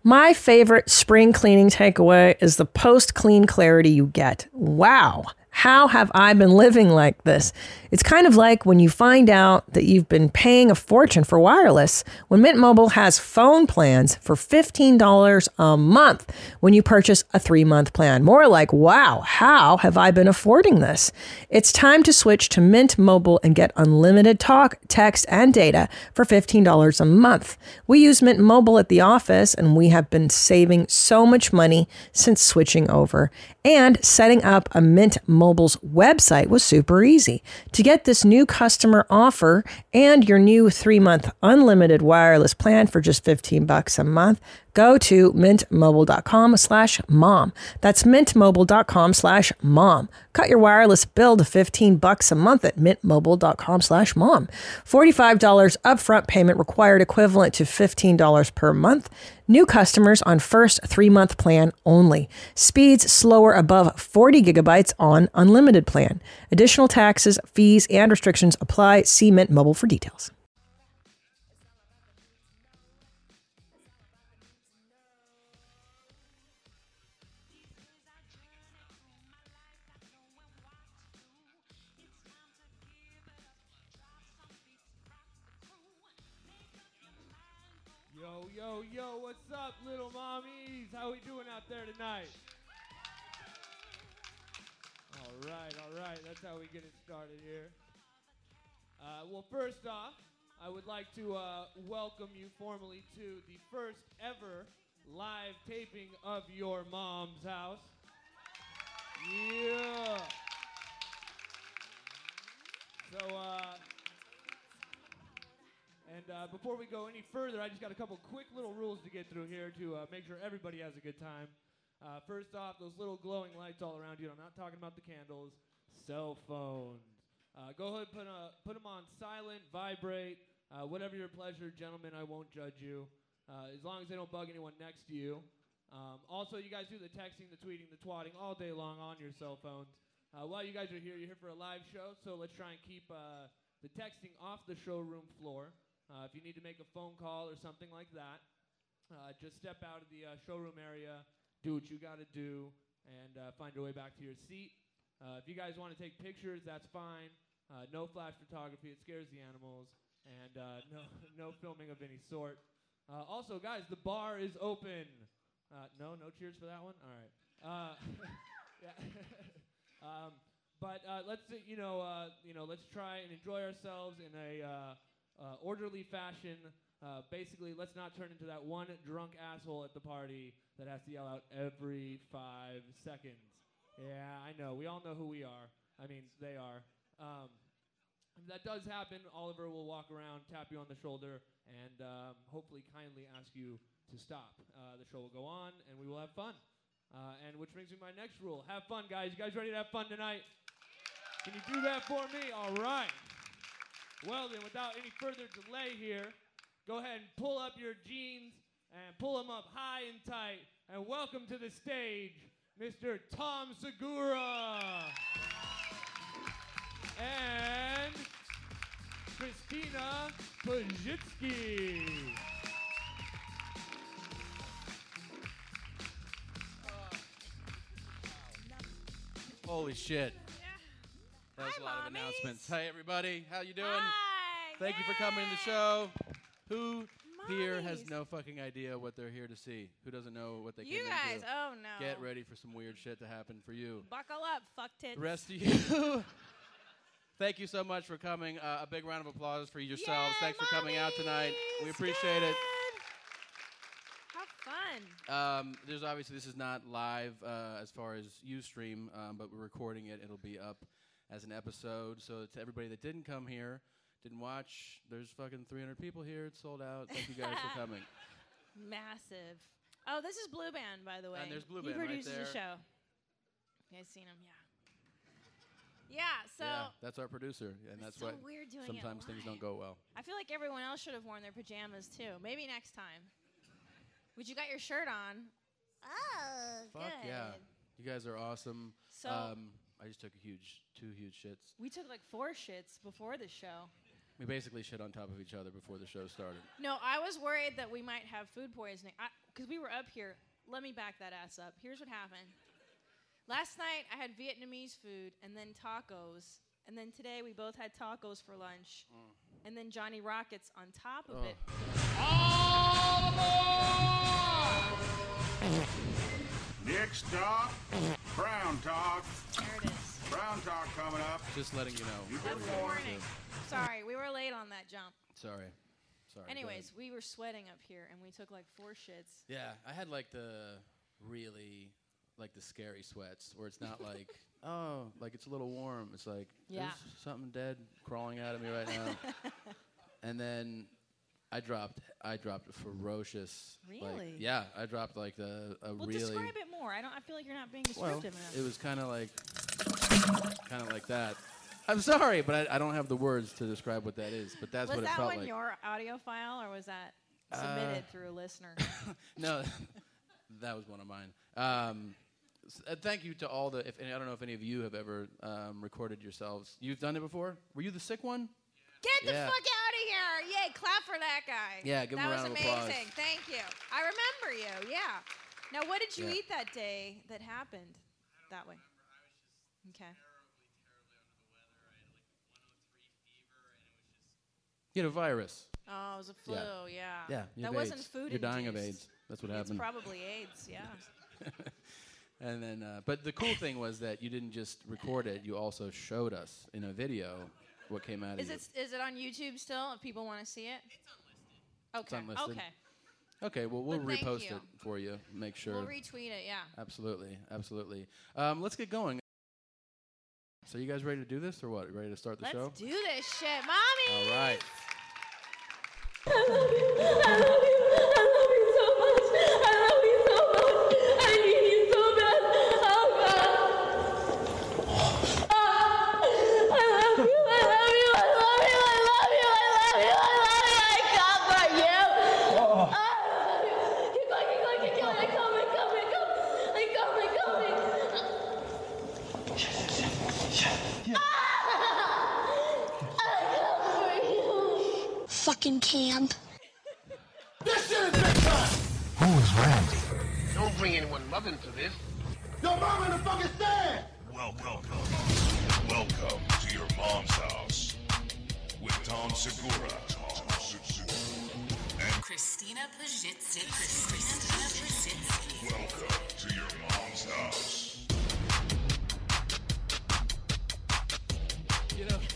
My favorite spring cleaning takeaway is the post-clean clarity you get. Wow. How have I been living like this? It's kind of like when you find out that you've been paying a fortune for wireless when Mint Mobile has phone plans for $15 a month when you purchase a 3-month plan. More like, wow, how have I been affording this? It's time to switch to Mint Mobile and get unlimited talk, text, and data for $15 a month. We use Mint Mobile at the office, and we have been saving so much money since switching over. And setting up a Mint Mobile's website was super easy. To get this new customer offer and your new 3-month unlimited wireless plan for just $15 a month, go to mintmobile.com/mom. That's mintmobile.com/mom. Cut your wireless bill to $15 a month at mintmobile.com/mom. $45 upfront payment required, equivalent to $15 per month. New customers on first 3-month plan only. Speeds slower above 40 gigabytes on unlimited plan. Additional taxes, fees, and restrictions apply. See Mint Mobile for details. Yo, what's up, little mommies? How we doing out there tonight? All right. That's how we get it started here. Well, first off, I would like to welcome you formally to the first ever live taping of Your Mom's House. Yeah. So, before we go any further, I just got a couple quick little rules to get through here to make sure everybody has a good time. First off, those little glowing lights all around you. I'm not talking about the candles. Cell phones. Go ahead, put them on silent, vibrate, whatever your pleasure. Gentlemen, I won't judge you. As long as they don't bug anyone next to you. Also, you guys do the texting, the tweeting, the twatting all day long on your cell phones. While you guys are here, you're here for a live show, so let's try and keep the texting off the showroom floor. If you need to make a phone call or something like that, just step out of the showroom area, do what you got to do, and find your way back to your seat. If you guys want to take pictures, that's fine. No flash photography, it scares the animals, and no filming of any sort. Also, guys, the bar is open. No cheers for that one? All right. Yeah. But let's let's try and enjoy ourselves in a orderly fashion. Basically, let's not turn into that one drunk asshole at the party that has to yell out every 5 seconds. Yeah, I know. We all know who we are. I mean, they are. If that does happen, Oliver will walk around, tap you on the shoulder, and hopefully kindly ask you to stop. The show will go on, and we will have fun. And which brings me to my next rule. Have fun, guys. You guys ready to have fun tonight? Can you do that for me? All right. Well, then, without any further delay here, go ahead and pull up your jeans and pull them up high and tight. And welcome to the stage, Mr. Tom Segura. And Christina Pajitsky. Holy shit. That was a lot of announcements. Hey, everybody. How you doing? Hi. Thank you for coming to the show. Who here has no fucking idea what they're here to see? Who doesn't know what they came You into? guys. Oh, no. Get ready for some weird shit to happen for you. Buckle up, fuck tits. The rest of you, thank you so much for coming. A big round of applause for yourselves. Yay, Thanks for coming out tonight. We mommies. appreciate it. Have fun. There's obviously, this is not live as far as Ustream, but we're recording it. It'll be up as an episode. So to everybody that didn't come here, didn't watch, there's fucking 300 people here. It's sold out. Thank you guys for coming. Massive. Oh, this is Blue Band, by the way. And there's Blue He Band right produces there. the show. You guys seen him? Yeah. Yeah, so Yeah, that's our producer, and that's it's so why weird doing sometimes it things live. don't go well. I feel like everyone else should have worn their pajamas, too. Maybe next time. But you got your shirt on. Oh, Fuck good. yeah. You guys are awesome. So I just took two huge shits. we took like 4 shits before the show. We basically shit on top of each other before the show started. No, I was worried that we might have food poisoning. Because we were up here. Let me back that ass up. Here's what happened. Last night, I had Vietnamese food and then tacos. And then today, we both had tacos for lunch. And then Johnny Rockets on top of it. All aboard! Next stop, Brown Talk. There it is. Brown Talk coming up. Just letting you know. That's a warning. Sorry, we were late on that jump. Sorry. Anyways, we were sweating up here, and we took like 4 shits. Yeah, I had like the really, like the scary sweats, where it's not like, oh, like it's a little warm. It's like, there's something dead crawling out of me right now. And then I dropped a ferocious. Really? I dropped like a Well, really. describe it more. I feel like you're not being descriptive enough. It was kind of like that. I'm sorry, but I don't have the words to describe what that is. But that's what it felt like. Was that one your audio file, or was that submitted through a listener? No, that was one of mine. Thank you to all the. I don't know if any of you have ever recorded yourselves. You've done it before? Were you the sick one? Get the fuck out of here! Yay! Clap for that guy. Yeah, give him a round of applause. That was amazing. Thank you. I remember you. Yeah. Now, what did you eat that day that happened that way? Okay. You had a virus. Oh, it was a flu, yeah. Yeah, that wasn't food. You're dying of AIDS. That's what happened. It's probably AIDS, yeah. And then, but the cool thing was that you didn't just record it; you also showed us in a video what came out of you. Is it on YouTube still? If people want to see it, it's unlisted. Okay. It's unlisted. Okay. Well, we'll repost it for you. Make sure. We'll retweet it. Yeah. Absolutely. Let's get going. So, you guys ready to do this, or what? Ready to start the show? Let's do this shit, mommy. All right. I love you. I love you. I love you so much. I love you so much. I need you so bad. Oh God. I love you. I love you. I love you. I love you. I love you. I love you. I come for you. I love you. Keep going. Keep going. Keep going. I come. I come. I come. I come. I come. I come. Fucking camp. This shit is big time! Who is Randy? Don't bring anyone mother into this. Your mom in the fucking stand! Welcome to your mom's house with Tom Segura. And Christina Pajitsky. welcome to your mom's house. You know,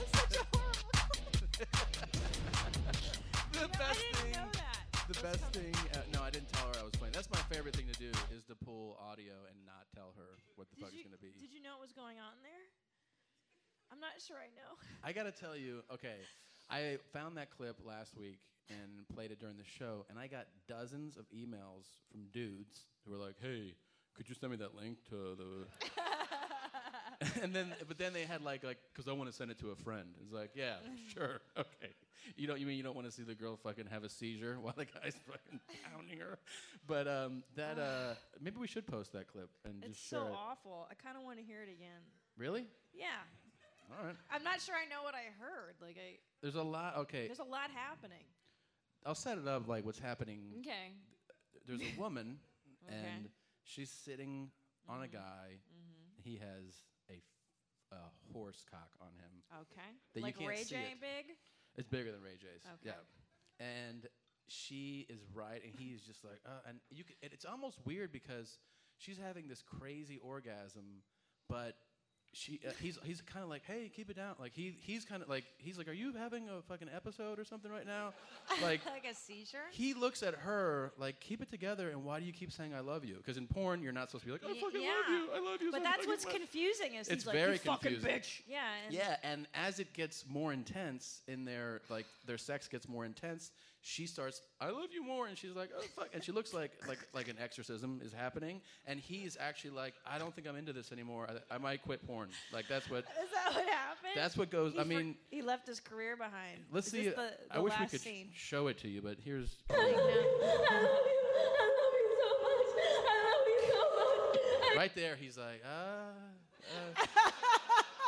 the best thing. No, I didn't tell her I was playing. That's my favorite thing to do is to pull audio and not tell her what the fuck is going to be. Did you know what was going on there? I'm not sure I know. I got to tell you, okay, I found that clip last week and played it during the show, and I got dozens of emails from dudes who were like, hey, could you send me that link to the... but then they had like, because I want to send it to a friend. It's like, yeah, sure, okay. You mean you don't want to see the girl fucking have a seizure while the guy's fucking pounding her? But maybe we should post that clip and It's just share so it. awful. I kind of want to hear it again. Really? Yeah. All right. I'm not sure I know what I heard. There's a lot. Okay. There's a lot happening. I'll set it up like what's happening. Okay. There's a woman, Okay. and she's sitting on a guy. He has a horse cock on him. Okay. That you Like can't Ray see J it. big? It's bigger than Ray J's. Okay. Yeah. And she is right, and he's just like, and it's almost weird because she's having this crazy orgasm, but he's kind of like, hey, keep it down. Like he's kind of like, he's like, are you having a fucking episode or something right now? Like Like a seizure? he looks at her like, keep it together, and why do you keep saying I love you? Because in porn, you're not supposed to be like, I fucking love you. But so that's fucking what's much." confusing is It's he's like, very you fucking confusing. bitch. Yeah. And Yeah, and as it gets more intense in their sex gets more intense, she starts, I love you more, and she's like, oh fuck, and she looks like an exorcism is happening, and he's actually like, I don't think I'm into this anymore. I might quit porn. Like that's what. Is that what happened? That's what goes. I mean, he left his career behind. let's Is see. this the I wish we last could scene? show it to you, but here's. I love you. I love you so much. I love you so much. Right there, he's like, He's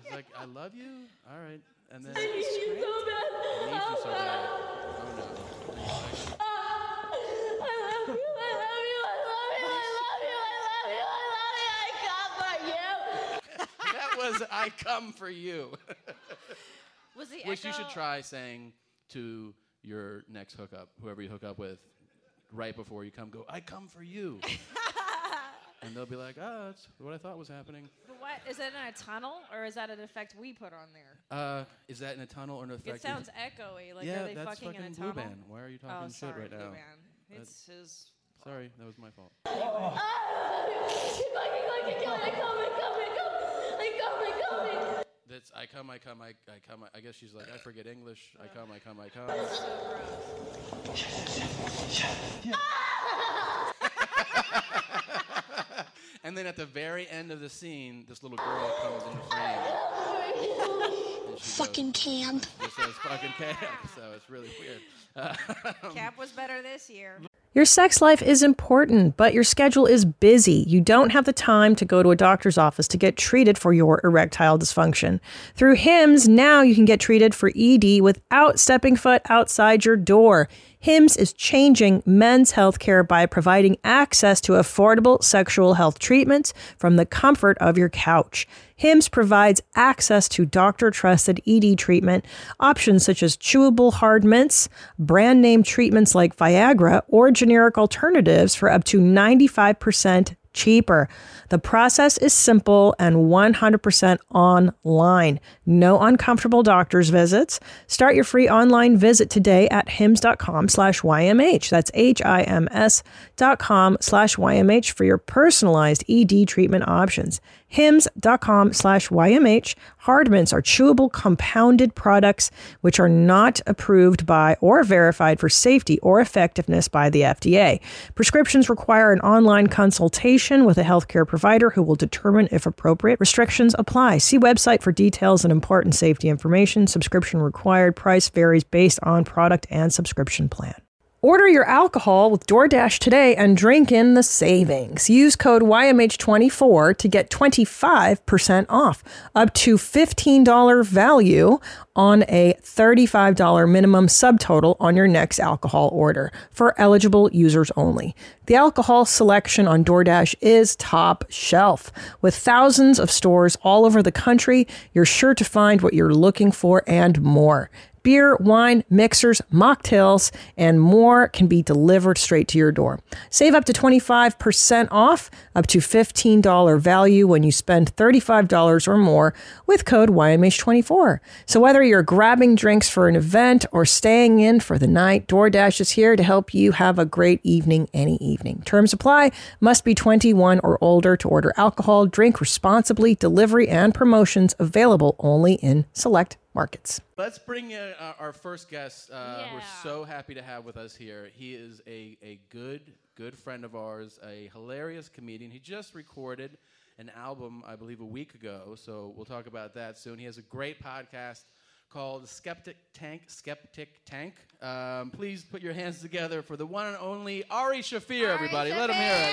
He's like, I love you? All right. And then I need you so bad. I need you so bad. Oh, no. And he's like, I love you. I love you. I love you. I love you. I love you. I love you. I come for you. that was I come for you. Was the Which you echo- should try saying to your next hookup, whoever you hook up with, right before you come, go, I come for you. And they'll be like, oh, that's what I thought was happening. But what is it in a tunnel, or is that an effect we put on there? Is that in a tunnel or an effect? It sounds echoey. Like, yeah, are they that's fucking in a fucking tunnel? Blue Band. Why are you talking Oh, shit sorry, right Blue now? Band. It's his. Sorry, that was my fault. I fucking kill me. I come. That's I come. I guess she's like, I forget English. I come. So gross. And then at the very end of the scene, this little girl comes into frame. And she Fucking camp. This says fucking camp, so it's really weird. Cap was better this year. Your sex life is important, but your schedule is busy. You don't have the time to go to a doctor's office to get treated for your erectile dysfunction. Through HIMS, now you can get treated for ED without stepping foot outside your door. HIMS is changing men's health care by providing access to affordable sexual health treatments from the comfort of your couch. HIMS provides access to doctor-trusted ED treatment options such as chewable hard mints, brand name treatments like Viagra, or generic alternatives for up to 95% cheaper. The process is simple and 100% online. No uncomfortable doctor's visits. Start your free online visit today at hims.com/YMH. That's HIMS.com/YMH for your personalized ED treatment options. hims.com/YMH. Hard mints are chewable compounded products which are not approved by or verified for safety or effectiveness by the FDA. Prescriptions require an online consultation with a healthcare provider who will determine if appropriate. Restrictions apply. See website for details and important safety information. Subscription required. Price varies based on product and subscription plan. Order your alcohol with DoorDash today and drink in the savings. Use code YMH24 to get 25% off, up to $15 value on a $35 minimum subtotal on your next alcohol order for eligible users only. The alcohol selection on DoorDash is top shelf. With thousands of stores all over the country, you're sure to find what you're looking for and more. Beer, wine, mixers, mocktails, and more can be delivered straight to your door. Save up to 25% off, up to $15 value when you spend $35 or more with code YMH24. So whether you're grabbing drinks for an event or staying in for the night, DoorDash is here to help you have a great evening any evening. Terms apply. Must be 21 or older to order alcohol. Drink responsibly. Delivery and promotions available only in select markets. Let's bring in our first guest. We're so happy to have with us here. He is a good friend of ours, a hilarious comedian. He just recorded an album, I believe, a week ago, so we'll talk about that soon. He has a great podcast called Skeptic Tank. Please put your hands together for the one and only Ari Shaffir, everybody. Let him hear it.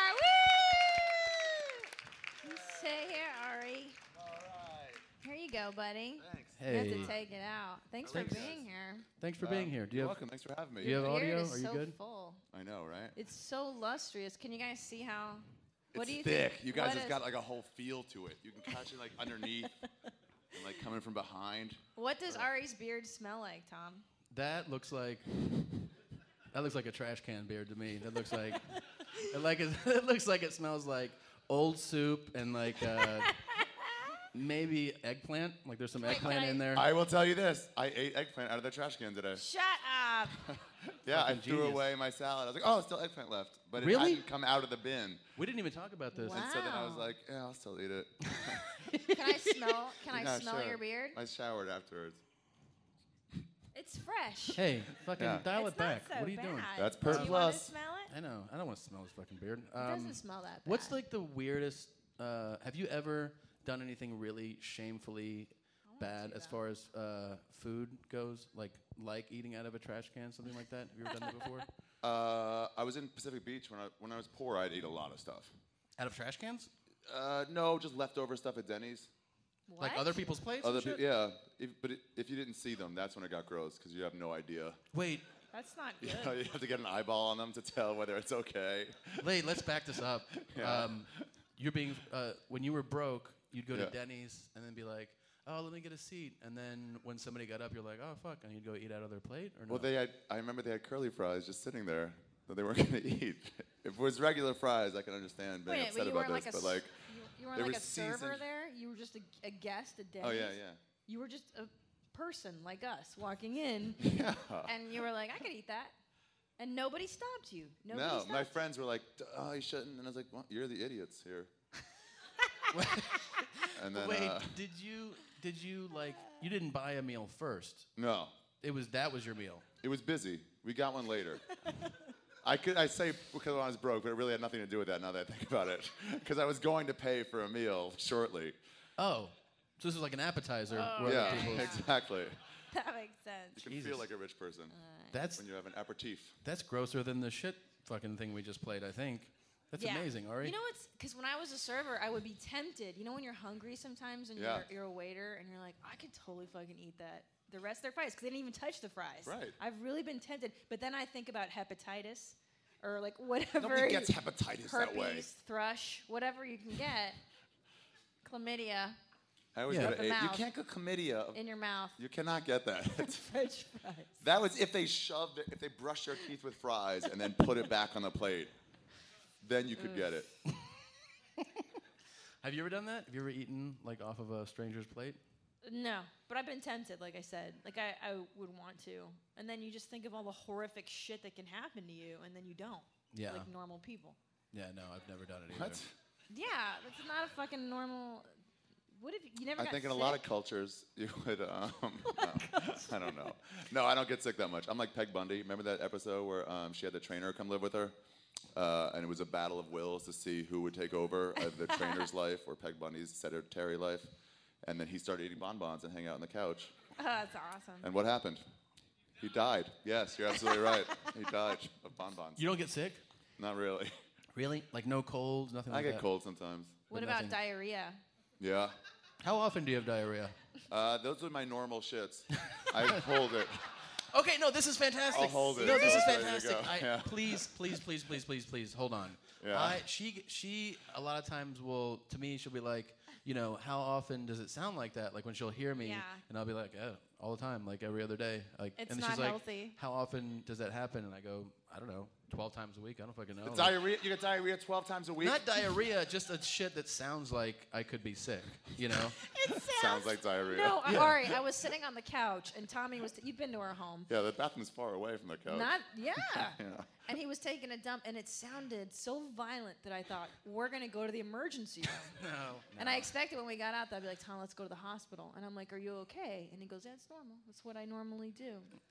Stay here, Ari. All right. Here you go, buddy. Thanks. You have Hey. to take it out. Thanks for being here. Thanks for being here. Do you You're have welcome. Thanks for having me. Do you have Your beard audio? is Are you so good? full. I know, right? It's so lustrous. Can you guys see how? What It's do you thick. think? You guys what have is- got like a whole feel to it. You can catch it like underneath and like coming from behind. What does Ari's beard smell like, Tom? That looks like a trash can beard to me. That looks like it looks like it smells like old soup and like maybe eggplant. Like there's some eggplant in there. I will tell you this. I ate eggplant out of the trash can today. Shut up. Yeah, I Fucking threw genius. away my salad. I was like, oh, still eggplant left. But it Really? hadn't come out of the bin. We didn't even talk about this. Wow. And so then I was like, yeah, I'll still eat it. Can I smell? Can I Yeah, smell sure. your beard? I showered afterwards. It's fresh. Hey, fucking Yeah. dial It's it back. not so what are you bad. doing? That's Do per you want to plus. smell it? I know. I don't want to smell his fucking beard. It doesn't smell that bad. What's like the weirdest? Have you ever done anything really shamefully bad as far as food goes? Like eating out of a trash can, something like that? Have you ever done that before? I was in Pacific Beach when I was poor. I'd eat a lot of stuff. Out of trash cans? No, just leftover stuff at Denny's. Like What? other people's plates? Other and shit? yeah. If you didn't see them, that's when it got gross because you have no idea. Wait, That's not You good. know, you have to get an eyeball on them to tell whether it's okay. wait, let's back this up. Yeah. You're being, when you were broke, you'd go to Yeah. Denny's and then be like, oh, let me get a seat. And then when somebody got up, you're like, oh, fuck. And you'd go eat out of their plate? Or no? Well, I remember they had curly fries just sitting there that they weren't going to eat. If it was regular fries, I can understand being Wait, upset you about weren't this. like But like, you weren't they like were a server seasoned- there. You were just a guest at Denny's. oh yeah. You were just a person like us walking in, Yeah. and you were like, I could eat that, and nobody stopped you. Nobody No, stopped my you. friends were like, oh, you shouldn't. And I was like, well, you're the idiots here. And then, Wait, did you like, you didn't buy a meal first? no, That was your meal. it was busy. We got one later. I say because I was broke, but it really had nothing to do with that now that I think about it. Because I was going to pay for a meal shortly. Oh, so this was like an appetizer. Oh. where Yeah, other people's- exactly. That makes sense. You can Jesus. feel like a rich person That's when you have an aperitif. that's grosser than the shit fucking thing we just played, I think. That's Yeah. amazing, Ari. You know what's? Because when I was a server, I would be tempted. You know when you're hungry sometimes and Yeah. you're a waiter and you're like, I could totally fucking eat that. The rest of their fries because they didn't even touch the fries. Right. I've really been tempted, but then I think about hepatitis, or like whatever. Nobody gets hepatitis that way. herpes, thrush, whatever you can get. Chlamydia I always Yeah. go to The you mouth. can't go chlamydia. in your mouth. You cannot get that. French fries. That was if they shoved it, if they brushed their teeth with fries and then put it back on the plate. Then you could get it. Have you ever done that? Have you ever eaten like off of a stranger's plate? No, but I've been tempted, like I said. Like I would want to. And then you just think of all the horrific shit that can happen to you, and then you don't. Yeah. Like normal people. Yeah, no, I've never done it either. What? Yeah, that's not a fucking normal. What if you never I got think in sick? a lot of cultures you would. No, I don't know. No, I don't get sick that much. I'm like Peg Bundy. Remember that episode where she had the trainer come live with her, and it was a battle of wills to see who would take over the trainer's life or Peg Bundy's sedentary life, and then he started eating bonbons and hang out on the couch. Oh, that's awesome. And what happened? He died. Yes, you're absolutely right. He died of bonbons. You don't get sick? Not really. Really? Like no colds, nothing I like get that? cold sometimes. What but about nothing. diarrhea? Yeah. How often do you have diarrhea? Those are my normal shits. I hold it. Okay, no, this is fantastic. I'll hold it. No, this is There you fantastic. go. Yeah. Please, hold on. Yeah. She a lot of times will, to me, she'll be like, you know, how often does it sound like that? Like when she'll hear me, Yeah. and I'll be like, oh, all the time, like every other day. Like, It's and not she's like, healthy. how often does that happen? And I go, I don't know, 12 times a week. I don't fucking know. Like, Diarrhea. You get diarrhea 12 times a week. not diarrhea, just a shit that sounds like I could be sick. You know? It Sounds like diarrhea. No, Yeah. Ari, I was sitting on the couch, and Tommy was. You've been to our home. Yeah, the bathroom's far away from the couch. Not, yeah. Yeah. And he was taking a dump, and it sounded so violent that I thought, we're going to go to the emergency room. No. And I expected when we got out that I'd be like, Tom, let's go to the hospital. And I'm like, are you okay? And he goes, yeah, it's normal. That's what I normally do.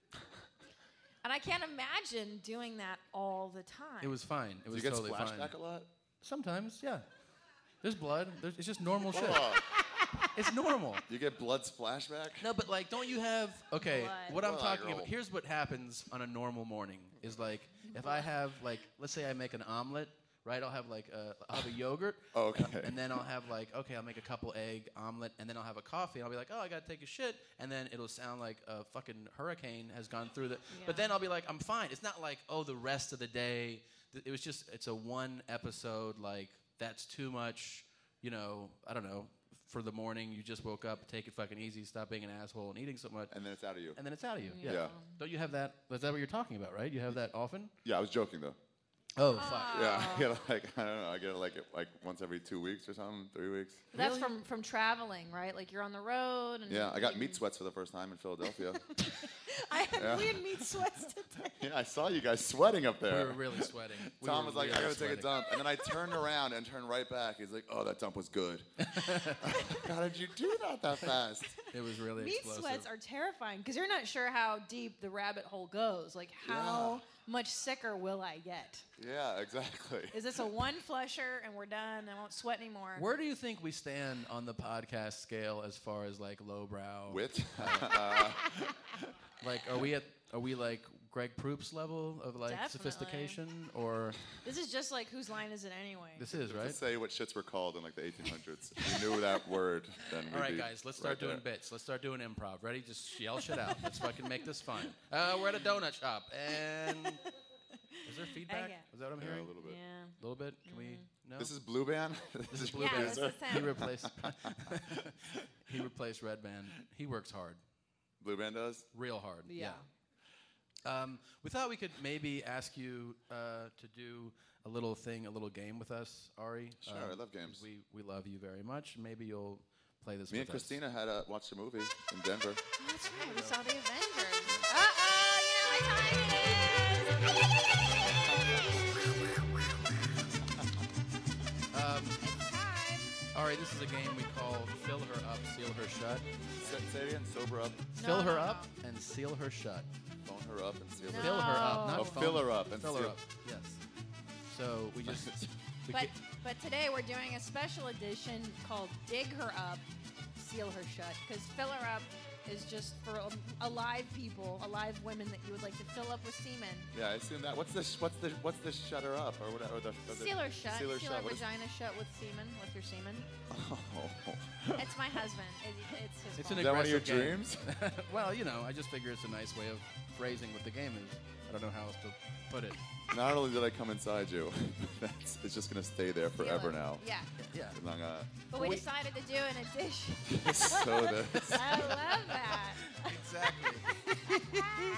And I can't imagine doing that all the time. It was fine. It Do was you get totally fine. splashback a lot? Sometimes, yeah. There's blood. It's just normal shit. Oh, It's normal. you get blood splashback? No, but like, don't you have? Okay, Blood. what I'm Well, talking girl. about. Here's what happens on a normal morning. Is like, if I have like, let's say I make an omelet, right? I'll have like I'll have a yogurt. Oh, okay. And then I'll have like, okay, I'll make a couple egg omelet, and then I'll have a coffee. And I'll be like, oh, I gotta take a shit, and then it'll sound like a fucking hurricane has gone through the. But then I'll be like, I'm fine. It's not like, oh, the rest of the day. It was just, it's a one episode. Like that's too much. You know, I don't know. For the morning, you just woke up, take it fucking easy, stop being an asshole and eating so much, And then it's out of you. and then it's out of you. Yeah. Yeah. Don't you have that? Is that what you're talking about, right? You have that often? Yeah, I was joking though. Oh, fuck. Yeah, I get it like I don't know. I get it like once every 2 weeks or something, 3 weeks. That's from traveling, right? Like you're on the road. And Yeah, I got meat sweats for the first time in Philadelphia. We had meat sweats today. Yeah, I saw you guys sweating up We there. were really sweating. We Tom were was like, really I gotta take a sweating. dump. And then I turned around and turned right back. He's like, oh, that dump was good. How did you do that fast? It was really Meat explosive. sweats are terrifying because you're not sure how deep the rabbit hole goes. Like, how much sicker will I get? Yeah, exactly. Is this a one flusher and we're done? I won't sweat anymore. Where do you think we stand on the podcast scale as far as like lowbrow? Wit? Like, are we like Greg Proops level of like Definitely. sophistication, or This is just like whose line is it anyway? this is right? To say what shits were called in like the 1800s. If we knew that word, then we'd All right, be guys, let's start right doing there. bits. Let's start doing improv. Ready? Just yell shit out. Let's fucking make this fun. We're at a donut shop, and is there feedback? Okay. Is that what I'm Yeah, hearing? a little bit. Yeah. A little bit? Can we? No. This is Blue Band. This is Blue Yeah, Band. that's the He sound. replaced. He replaced Red Band. He works hard, Blue Band does. real hard. Yeah. We thought we could maybe ask you to do a little thing, a little game with us, Ari. Sure, I love games. We love you very much. Maybe you'll play this Me with and Christina had watched a movie in Denver. Oh, that's right. We saw the Avengers. Uh-oh, you know what time it is. It's time. Ari, this is a game we call Fill Her Up, Seal Her Shut. Say it again. Sober up. Fill her no. up and seal her shut. Phone her up and seal her. Fill her up, not Oh, phone. fill her up and fill her seal- up. Yes. So we just. we But ca- but today we're doing a special edition called Dig Her Up, Seal Her Shut, because Fill Her Up is just for alive people, alive women that you would like to fill up with semen. Yeah, I assume that. What's the shut her up or whatever? Seal her shut. Seal her Seal shut. her What is- vagina shut with semen, with your semen. Oh. It's my husband. It's his It's fault. an Is that one of your aggressive game. dreams? Well, you know, I just figure it's a nice way of phrasing what the game is. I don't know how else to put it. Not only did I come inside you, it's just gonna stay there Seal forever it. now. Yeah. Yeah. I'm not gonna- But we decided to do an addition. so this. I love that. Exactly.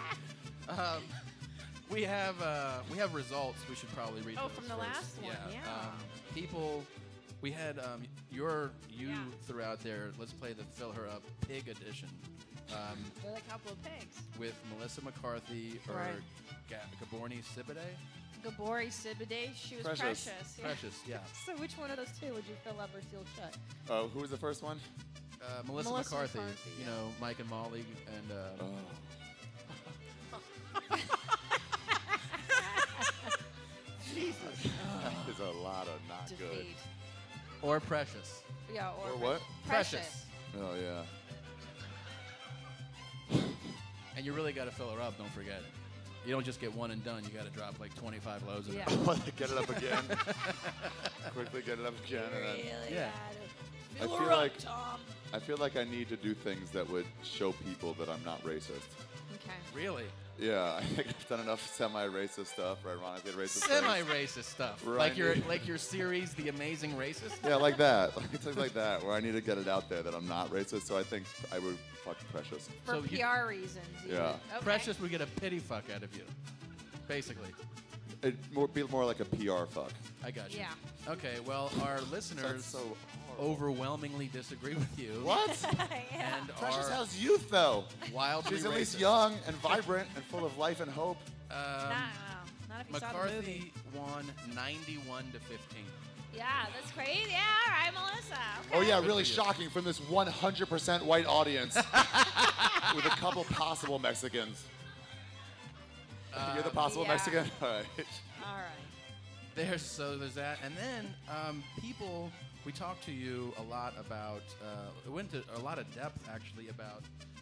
We have results. We should probably read. Oh, those from the first. last one, yeah. People, we had you threw out there. Let's play the Fill Her Up Pig edition. They're like a couple of pigs. With Melissa McCarthy or Right. Gaborni Sibide. Gabori Sibide, she was Precious. precious. Yeah. Precious, yeah. So which one of those two would you fill up or seal shut? Oh, who was the first one? Melissa Melissa McCarthy. McCarthy, You yeah. know, Mike and Molly and. That is a lot of not good. Defeat. Or Precious. Yeah, Or what? Precious. Oh yeah. And you really got to fill her up. Don't forget it. You don't just get one and done. You got to drop like 25 loads of Yeah. it. Get it up again. Quickly get it up again. And then Really Yeah. I Fill feel her up, like- Tom. I feel like I need to do things that would show people that I'm not racist. Okay. Really? Yeah, I think I've done enough semi-racist stuff, or ironically racist things. Semi-racist stuff. Right. Like your series, The Amazing Racist. Yeah, like that. Like things like that, where I need to get it out there that I'm not racist. So I think I would fuck Precious. For So you- PR reasons. you Yeah. would. Okay. Precious would get a pity fuck out of you, basically. It'd be more like a PR fuck. I got you. Yeah. Okay. Well, our listeners That's so horrible. overwhelmingly disagree with you. What? Yeah. And Precious are has youth, though. wildly She's at least racist. young and vibrant and full of life and hope. Not if you saw the movie. McCarthy won 91 to 15. Yeah, that's crazy. Yeah, all right, Melissa. Okay. Oh yeah, Good really for you. shocking from this 100% white audience with a couple possible Mexicans. You're the possible yeah. Mexican? All right. All right. There's that, and then people. We talked to you a lot about. It went to a lot of depth actually about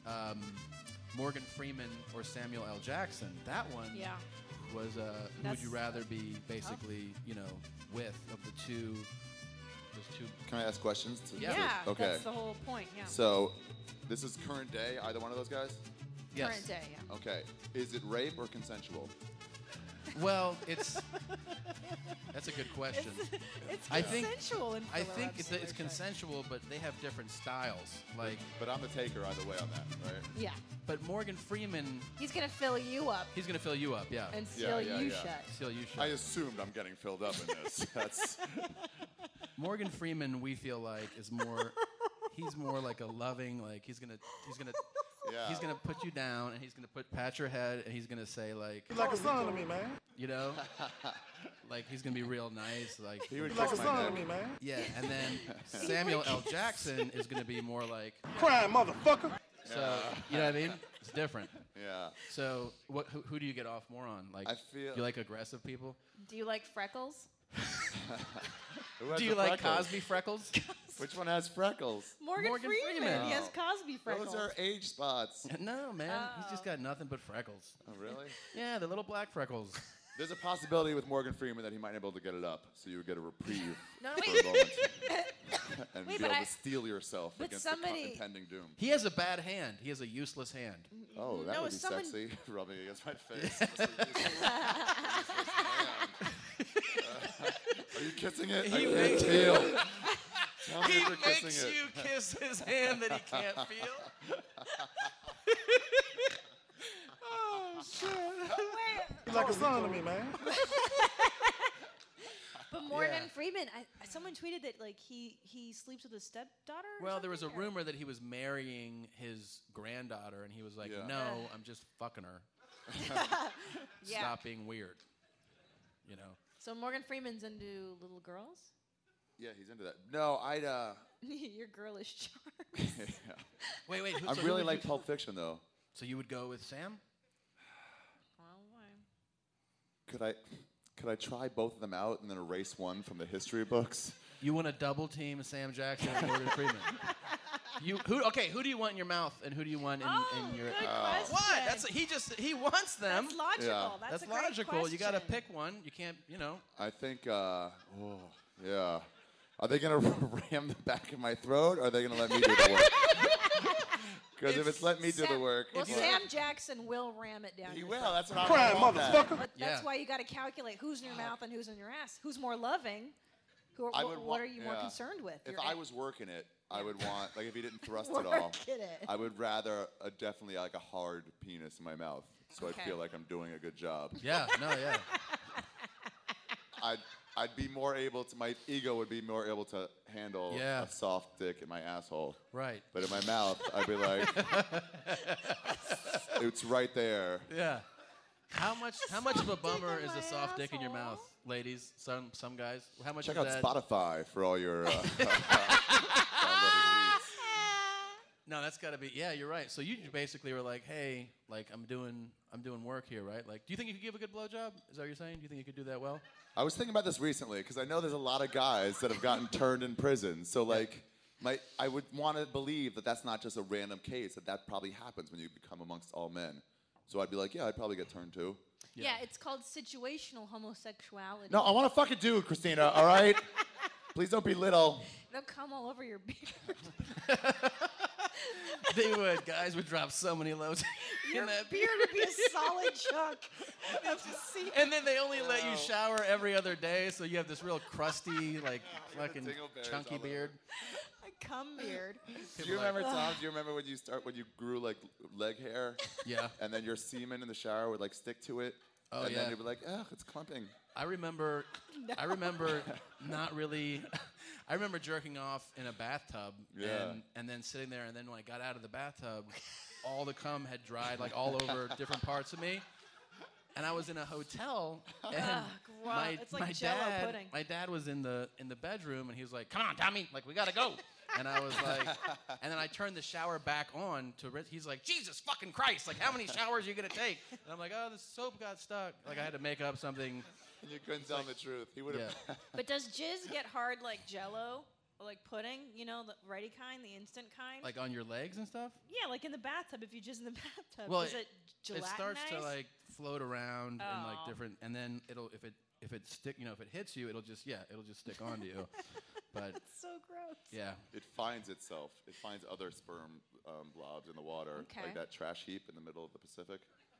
Morgan Freeman or Samuel L. Jackson. That one Yeah. was. Who would That's you rather be basically, with of the two? Those two. Can I ask questions? Yeah. Okay. That's the whole point. Yeah. So, this is current day. Either one of those guys? Yes. Current day. Yeah. Okay. Is it rape or consensual? Well, that's a good question. It's I think- consensual. I think it's consensual, but they have different styles. Like, But I'm the taker either way on that, right? Yeah. but Morgan Freeman, He's gonna fill you up he's gonna fill you up, yeah. and Yeah, seal yeah, you yeah. shut. Seal you I shut. assumed I'm getting filled up in this. That's Morgan Freeman, we feel like is more. He's more like a loving, like he's gonna yeah. he's gonna put you down and he's gonna pat your head and he's gonna say like, Like a son to me, man. like he's gonna be real nice, like He would Like a kiss my son to neck. me, man. yeah. And then Samuel L. Jackson is gonna be more like, Crying motherfucker. so you know what I mean? It's different. Yeah. So who do you get off more on? Like, I feel- you like aggressive people? Do you like freckles? Who has Do the you like freckles? Cosby freckles? Which one has freckles? Morgan Freeman. He has Cosby freckles. Those are age spots. No, man. He's just got nothing but freckles. Oh, really? Yeah, the little black freckles. There's a possibility with Morgan Freeman that he might be able to get it up, so you would get a reprieve No, for wait. a moment. And Wait, be but able I- to steel yourself but against somebody- the impending doom. He has a bad hand. He has a useless hand. Oh, that No, would be someone- sexy. Rubbing against my face. That's a useless hand. Are you kissing it? He I can't makes- feel. Tell me He if you're kissing makes it. you kiss his hand that he can't feel. Oh, shit. He's like a son to me, man. But Morgan Yeah. Freeman, someone tweeted that like he sleeps with his stepdaughter. or Well, there was a something, or- rumor that he was marrying his granddaughter, and he was like, Yeah. no, I'm just fucking her. Yeah. Stop being weird. You know? So Morgan Freeman's into little girls. Yeah, he's into that. No, I'd. Your girlish charm. Yeah. Wait. Who, I so who really would like you- Pulp Fiction, though. So you would go with Sam? Could I try both of them out and then erase one from the history books? You want to double team Sam Jackson and Morgan Freeman? Who do you want in your mouth, and who do you want in your? Good question. What? He wants them. That's logical. Yeah. That's a That's great logical. You got to question. pick one. You can't. I think. Yeah. Are they gonna ram the back of my throat? Or are they gonna let me do the work? Because if it's let me do the work, Well, it's Sam Jackson will ram it down. he your will. throat. That's what I'm Crying want that. motherfucker. But Yeah. that's why you got to calculate who's in your mouth and who's in your ass. Who's more loving? I would What want- are you more yeah. concerned with? If Your I a- was working it, I would want like if he didn't thrust it Working all. it. I would rather definitely like a hard penis in my mouth, so Okay. I feel like I'm doing a good job. Yeah. No. Yeah. I'd be more able to. My ego would be more able to handle Yeah. a soft dick in my asshole. Right. But in my mouth, I'd be like, it's right there. Yeah. How much of a bummer in is my a soft dick in your asshole. mouth, ladies? Some guys. How much Check is out that? Spotify for all your. No, that's got to be. Yeah, you're right. So you basically were like, hey, like I'm doing work here, right? Like, do you think you could give a good blowjob? Is that what you're saying? Do you think you could do that well? I was thinking about this recently because I know there's a lot of guys that have gotten turned in prison. So like, I would want to believe that that's not just a random case. That probably happens when you become amongst all men. So I'd be like, yeah, I'd probably get turned too. Yeah, it's called situational homosexuality. No, I want to fucking do it, Christina. All right. Please don't be little. They'll come all over your beard. They would. Guys would drop so many loads Your in that beard would be a solid chunk. And then they only let you shower every other day, so you have this real crusty, like fucking dingleberries chunky all over. beard. A cum beard. Do you remember, Tom? Do you remember when you grew like leg hair? Yeah. And then your semen in the shower would like stick to it. Oh, and yeah. then you'd be like, ugh, it's clumping. I remember not really. I remember jerking off in a bathtub, Yeah. and then sitting there, and then when I got out of the bathtub, all the cum had dried like all over different parts of me. And I was in a hotel, and gross. It's like Jell-O pudding. my dad was in the bedroom, and he was like, "Come on, Tommy, like we gotta go." And I was like, and then I turned the shower back on to. He's like, "Jesus fucking Christ! Like, how many showers are you gonna take?" And I'm like, "Oh, the soap got stuck." Like, I had to make up something. And you couldn't tell him the truth. He would have. Yeah. But does jizz get hard like Jell-O? Or like pudding? You know, the ready kind, the instant kind? Like on your legs and stuff. Yeah, like in the bathtub. If you jizz in the bathtub, Well, does it it starts to gelatinize? like float around and like Oh. different, and then if it stick, if it hits you, it'll just stick onto you. But That's so gross. yeah, It finds itself. It finds other sperm blobs in the water, Okay. like that trash heap in the middle of the Pacific.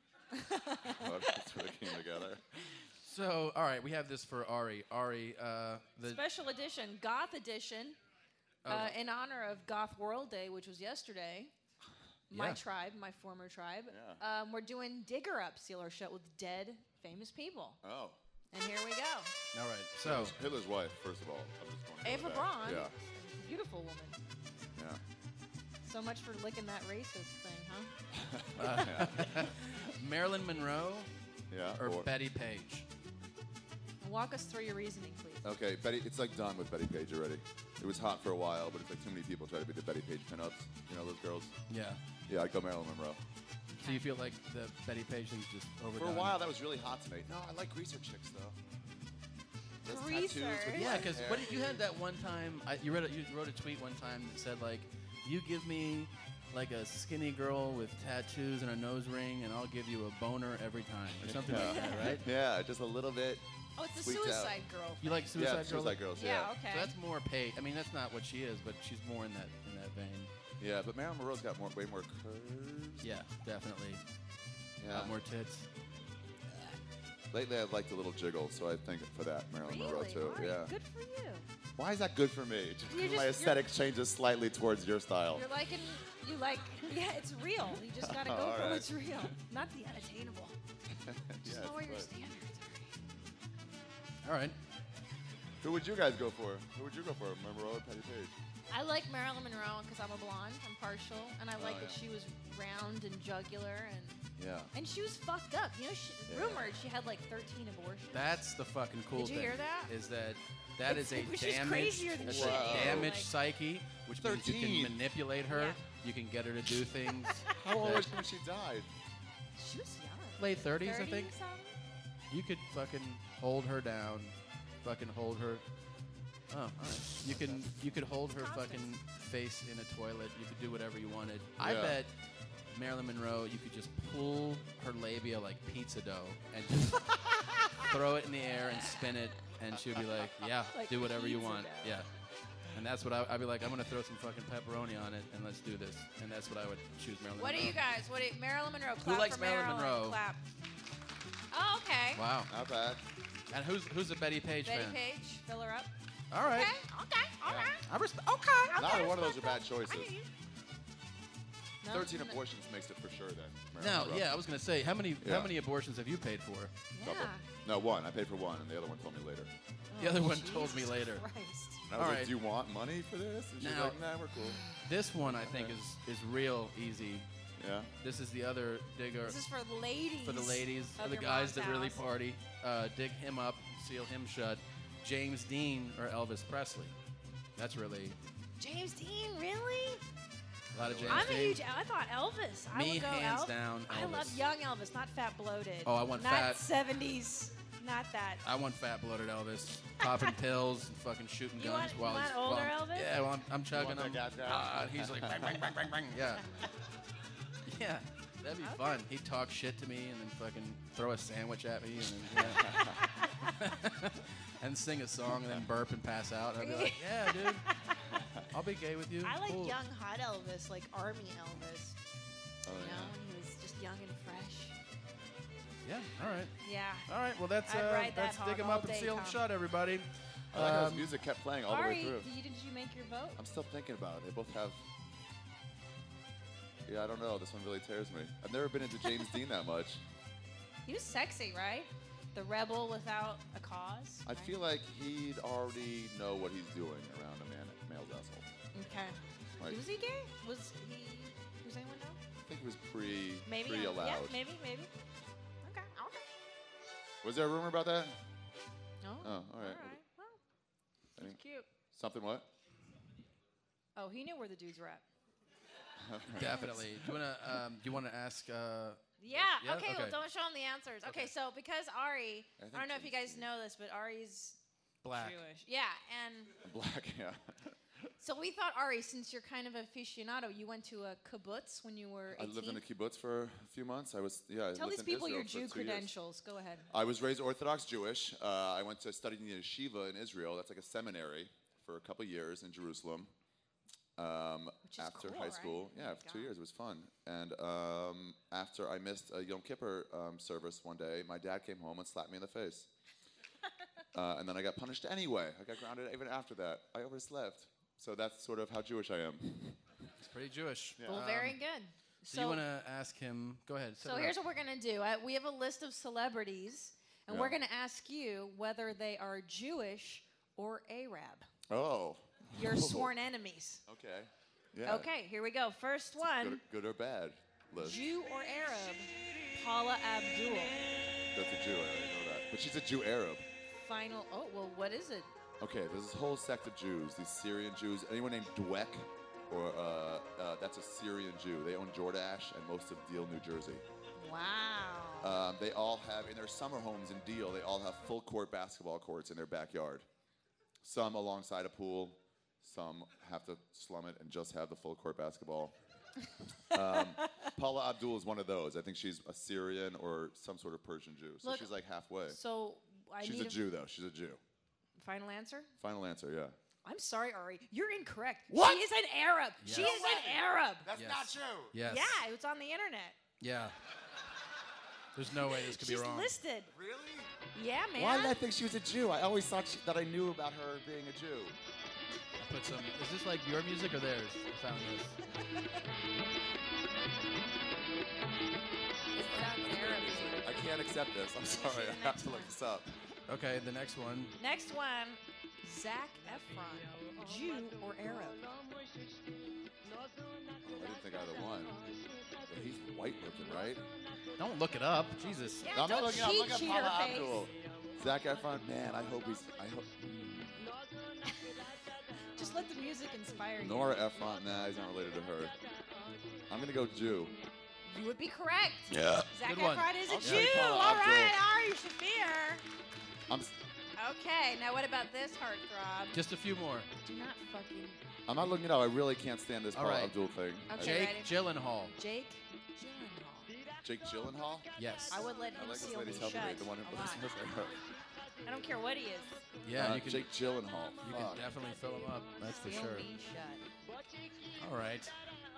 That's where they came together. So all right, we have this for Ari. Ari, the Special edition, Goth edition, in honor of Goth World Day, which was yesterday. My Yeah. tribe, my former tribe. Yeah. We're doing Digger Up Sealer Show with dead famous people. Oh. And here we go. all right. So Hitler's wife, first of all. I'm just going to Ava go with Braun. that. Beautiful woman. Yeah. So much for licking that racist thing, huh? Marilyn Monroe Yeah. or Betty Page. Walk us through your reasoning, please. Okay, Betty. It's like done with Betty Page already. It was hot for a while, but it's like too many people try to be the Betty Page pinups. You know those girls? Yeah. Yeah, I'd go Marilyn Monroe. So you feel like the Betty Page thing's just overdone? For a while, that was really hot to me. No, I like greaser chicks though. Those greasers. tattoos with Yeah, white because hair. you had that one time. You wrote a tweet one time that said like, "You give me like a skinny girl with tattoos and a nose ring, and I'll give you a boner every time," or something like that, right? Yeah, just a little bit. Oh, it's a Tweaked out. Suicide Girl. You like Suicide Yeah, Girls? Suicide Girls. Yeah, Yeah. okay. So that's more paid. I mean, that's not what she is, but she's more in that vein. Yeah, but Marilyn Monroe's got way more curves. Yeah, definitely. Yeah. More tits. Lately, I've liked a little jiggle, so I think for that Marilyn Monroe Really? too. Ari, Yeah. Good for you. Why is that good for me? Just You're 'cause my just- aesthetic changes slightly towards your style. You're liking, you like, yeah, it's real. You just gotta go All for right. what's real, not the unattainable. Just Yes, lower your but- standards. All right. Who would you guys go for? Who would you go for, Monroe or Patty Page? I like Marilyn Monroe because I'm a blonde. I'm partial, and I like that yeah. she was round and jugular, Yeah. and she was fucked up. You know, rumored she had like 13 abortions. That's the fucking cool Did you thing. hear that? Is that It's- is a it was just damaged, crazier than that's shit. a Wow. damaged Like- psyche, which means you 13. can manipulate her. Yeah. You can get her to do things. How old that- was she when she died? She was young. Late 30s, I 30 think. something? You could fucking hold her down, fucking hold her. Oh, all right. You could hold her fucking face in a toilet. You could do whatever you wanted. I Yeah. bet Marilyn Monroe, you could just pull her labia like pizza dough and just throw it in the air and spin it, and she'd be like, "Yeah, Like do whatever you pizza want." dough. Yeah. And that's what I'd be like. I'm gonna throw some fucking pepperoni on it, and let's do this. And that's what I would choose Marilyn What do Monroe. you guys? Marilyn Monroe? Clap likes for Marilyn Monroe? Clap. Oh, okay. Wow. Not bad. And who's a Betty Page Betty fan? Page, fill her up. All right. Okay. All right. Okay. Neither one of those are bad choices. No? 13 abortions makes it for sure then. Marilyn Now, Monroe. yeah, I was gonna say, how many Yeah. abortions have you paid for? Yeah. Couple. No, one. I paid for one, and the other one told me later. The other one told me Jesus later. Christ. And I was All like, right. "Do you want money for this?" And she's Now- like, "Nah, we're cool." This one I think is real easy. Yeah. This is the other digger This is for the ladies. for the ladies, of for the your guys mom's that really house. party. Dig him up, seal him shut. James Dean or Elvis Presley. That's really James Dean, really? a lot of James I'm a Dean. huge. I thought Elvis. I Me, would go hands Elvis. down, I Elvis. love young Elvis, not fat bloated. Oh, I want not fat- 70s. Not that. I want fat bloated Elvis, popping pills and fucking shooting You guns want- while you he's want older well, Elvis? Yeah, well, I'm chugging want him. that guy? And he's like bang, bang, bang, bang, bang. Yeah. Yeah, that'd be fun. He'd talk shit to me and then fucking throw a sandwich at me and then and sing a song and then burp and pass out. I'd be like, yeah, dude, I'll be gay with you. I like Cool. young hot Elvis, like Army Elvis. Oh, You know, yeah. when he was just young and fresh. Yeah. All right. Yeah. All right. Well, that's I'd ride that that's hog dig 'em all up and day, seal 'em Tom. shut, everybody. I like how his Um, music kept playing all the Ari, way through. did you make your vote? I'm still thinking about it. They both have. Yeah, I don't know. This one really tears me. I've never been into James Dean that much. He was sexy, right? The rebel without a cause. I feel like he'd already know what he's doing around a male's asshole. Okay. Like, Was he gay? Was he? Does anyone know? I think it was Maybe. pre-allowed. Yeah, maybe. Okay. Okay. Was there a rumor about that? No. Oh, all right. All right. Well, Any- he's cute. Something what? Oh, he knew where the dudes were at. Definitely. Do you wanna ask? Yeah. Yeah? Okay. Well, Okay. don't show him the answers. Okay. Okay. So because Ari, I I, think don't know if you James guys know this, but Ari's Black. Jewish. Yeah, and Black, yeah. so we thought Ari, since you're kind of aficionado, you went to a kibbutz when you were 18. I lived in a kibbutz for a few months. I Tell lived these in people Israel your for Jew 2 years. credentials. Go ahead. I was raised Orthodox Jewish. I went to study in the yeshiva in Israel. That's like a seminary for a couple years in Jerusalem. Which is After cool, high right? school, Oh yeah, my for 2 God. years, it was fun. And after I missed a Yom Kippur service one day, my dad came home and slapped me in the face. And then I got punished anyway. I got grounded even after that. I overslept. So that's sort of how Jewish I am. It's pretty Jewish. Well, very good. So you wanna ask him? Go ahead. set So it here's up. what we're gonna do. We have a list of celebrities, and Yeah. we're gonna ask you whether they are Jewish or Arab. Oh. Your sworn enemies. Okay. Yeah. Okay, here we go. First Good, one: good or bad list. Jew or Arab? Paula Abdul. That's a Jew. I already know that. But she's a Jew Arab. Final. Oh well, what is it? Okay, there's this whole sect of Jews, these Syrian Jews. Anyone named Dweck, or that's a Syrian Jew. They own Jordache and most of Deal, New Jersey. Wow. They all have, in their summer homes in Deal, they all have full court basketball courts in their backyard. Some alongside a pool, some have to slum it and just have the full court basketball. Paula Abdul is one of those. I think she's a Syrian or some sort of Persian Jew. So Look, she's like halfway. So She's a Jew, though. She's a Jew. Final answer? Final answer, yeah. I'm sorry, Ari. You're incorrect. What? She is an Arab. Yes. She is an Arab. That's Yes. not true. Yes. Yeah, it's on the internet. Yeah. There's no way this could be She's wrong. listed. Really? Yeah, man. Why did I think she was a Jew? I always thought that I knew about her being a Jew. I put some. Is this like your music or theirs? I found this. It sounds Arab. I can't accept this. I'm sorry. I have to look this up. Okay, the next one. Next one, Zac Efron, Jew or Arab? I didn't think either one. But he's white looking, right? Don't look it up. Jesus. Yeah, No, I'm not don't looking up. cheat, Look at cheater Paula face. Abdul. Zac Efron, man, I hope he's. Just let the music inspire you. Nora Ephron, nah, he's not related to her. I'm gonna go Jew. You would be correct. Yeah. Zac Good one. Efron is a I'll Jew. take Paula All Abdul. right, Ari Shafir. I'm Okay, now what about this heartthrob? Just a few more. Do not fucking. not looking it up. I really can't stand this All Paula right. Abdul thing. Okay. Jake ready? Gyllenhaal. Jake Gyllenhaal. Jake Gyllenhaal? Yes. I would let him I like this seal me lady's helping me. shut The one a who lot. listens to her. I don't care what he is. Yeah, you can. Jake Gyllenhaal. You Fuck. can definitely fill him up. That's for Seal sure. me shut. All right.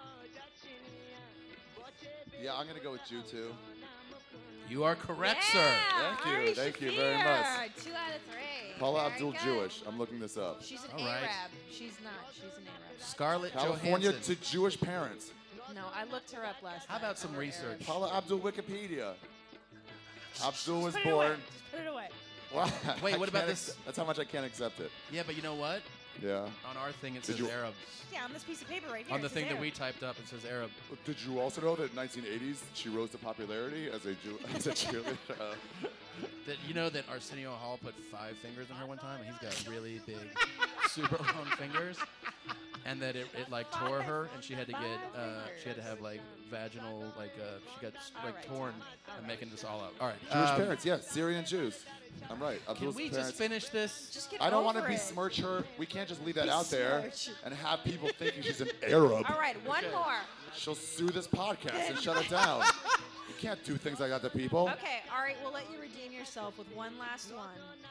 Yeah, I'm gonna go with Jew too. You are correct, Yeah, sir. Thank you, Ari thank you very much. Shafir, 2 out of 3. Paula Very Abdul good. Jewish. I'm looking this up. She's an All right. Arab. She's not. She's an Arab. Scarlett California Johansson. to Jewish parents. No, I looked her up last How night. about some We're research? Arab. Paula Abdul Wikipedia. Abdul was Put it away. born. Just put it away. What? Wait, I what about can't this? That's how much I can't accept it. Yeah, but you know what? Yeah. On our thing, it Did says you- Arab. Yeah, on this piece of paper right here. On the it says thing that Arab. we typed up, it says Arab. Did you also know that in 1980s she rose to popularity as a Jew, as a cheerleader? That you know that Arsenio Hall put 5 fingers on her one time, and he's got really big, super long fingers, and that it like tore her, and she had to have like vaginal she got like torn. I'm making this all up. All right. Jewish parents, yeah, Syrian Jews. I'm right. Can Abdul's we parents. just finish this? Just get I don't want over to it. besmirch her. We can't just leave that out Besmirch. there and have people thinking she's an Arab. All right, one more. She'll sue this podcast and shut it down. You can't do things like that to people. Okay, Ari, we'll let you redeem yourself with one last one.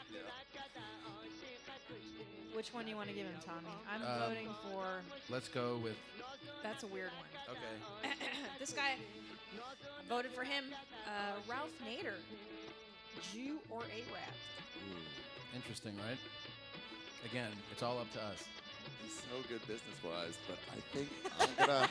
Which one do you want to give him, Tommy? I'm voting for. Let's go with. That's a weird one. Okay. This guy voted for him. Ralph Nader, Jew or Arab? Interesting, right? Again, it's all up to us. He's so good business-wise, but I think I'm gonna.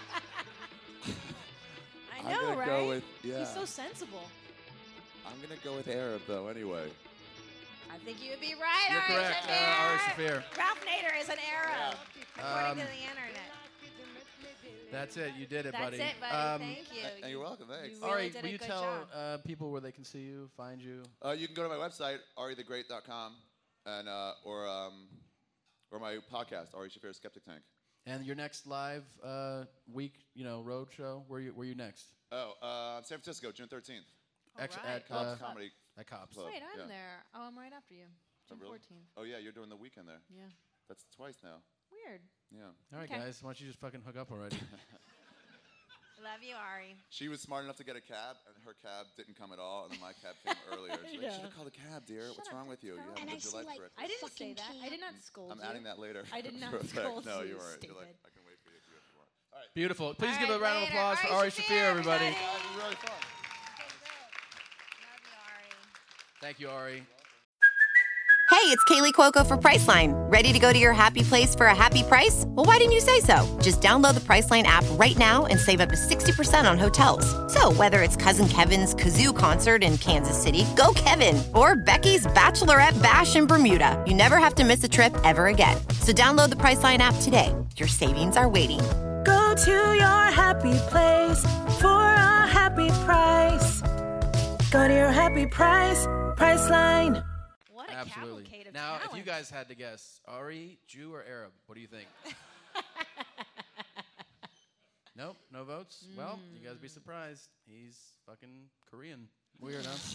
I I'm know, gonna right? go with- yeah. He's so sensible. I'm gonna go with Arab though. Anyway. I think you would be right, You're Ari correct, Shafir. Ari Shafir. Ralph Nader is an Arab, according to Um, the internet. That's it. You did it, That's buddy. it, buddy. Thank you. You're welcome. Thanks. You really Ari, did will a you good tell job. people where they can see you, find you? You can go to my website, arithegreat.com, and or my podcast, Ari Shafir Skeptic Tank. And your next live week, road show. Where you next? San Francisco, June 13th. Ex- right. at Cops Comedy at Cops. Club. Wait, I'm yeah. there. Oh, I'm right after you. June really? 14th. Oh yeah, you're doing the weekend there. Yeah. That's twice now. Weird. Yeah. All right, Okay. guys. Why don't you just fucking hook up already? Love you, Ari. She was smart enough to get a cab, and her cab didn't come at all, and then my cab came earlier. She's like, you should have called a cab, dear. What's Shut wrong up. with you? You And haven't I lived your see, life like, for it. I didn't say Fucking that. I did not scold I'm you. adding that later. I did not for a fact. scold No, you, you're right. You're stupid. like, I can wait for you if you want. All right. Beautiful. Please All give a right, round of later. applause for Ari Ari Shafir, everybody. Guys, it was really fun. Love you, Ari. Thank you, Ari. Hey, it's Kaylee Cuoco for Priceline. Ready to go to your happy place for a happy price? Well, why didn't you say so? Just download the Priceline app right now and save up to 60% on hotels. So whether it's Cousin Kevin's Kazoo Concert in Kansas City, go Kevin, or Becky's Bachelorette Bash in Bermuda, you never have to miss a trip ever again. So download the Priceline app today. Your savings are waiting. Go to your happy place for a happy price. Go to your happy price, Priceline. What a Absolutely. cavalcade of Now, if talent. you guys had to guess, Ari, Jew or Arab, what do you think? Nope, no votes. Well, you guys be surprised. He's fucking Korean. Weird, huh?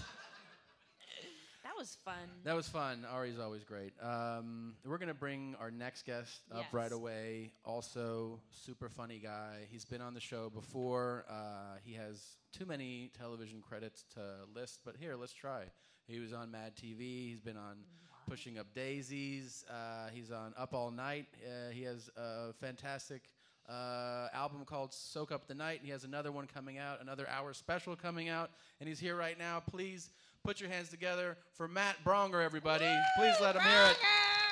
That was fun. That was fun. Ari's always great. We're going to bring our next guest up right away. Also, super funny guy. He's been on the show before. He has too many television credits to list, but here, let's try. He was on Mad TV. He's been on Pushing Up Daisies. He's on Up All Night. He has a fantastic album called Soak Up the Night. He has another one coming out, another hour special coming out, and he's here right now. Please put your hands together for Matt Bronger, everybody. Woo! Please let him hear it.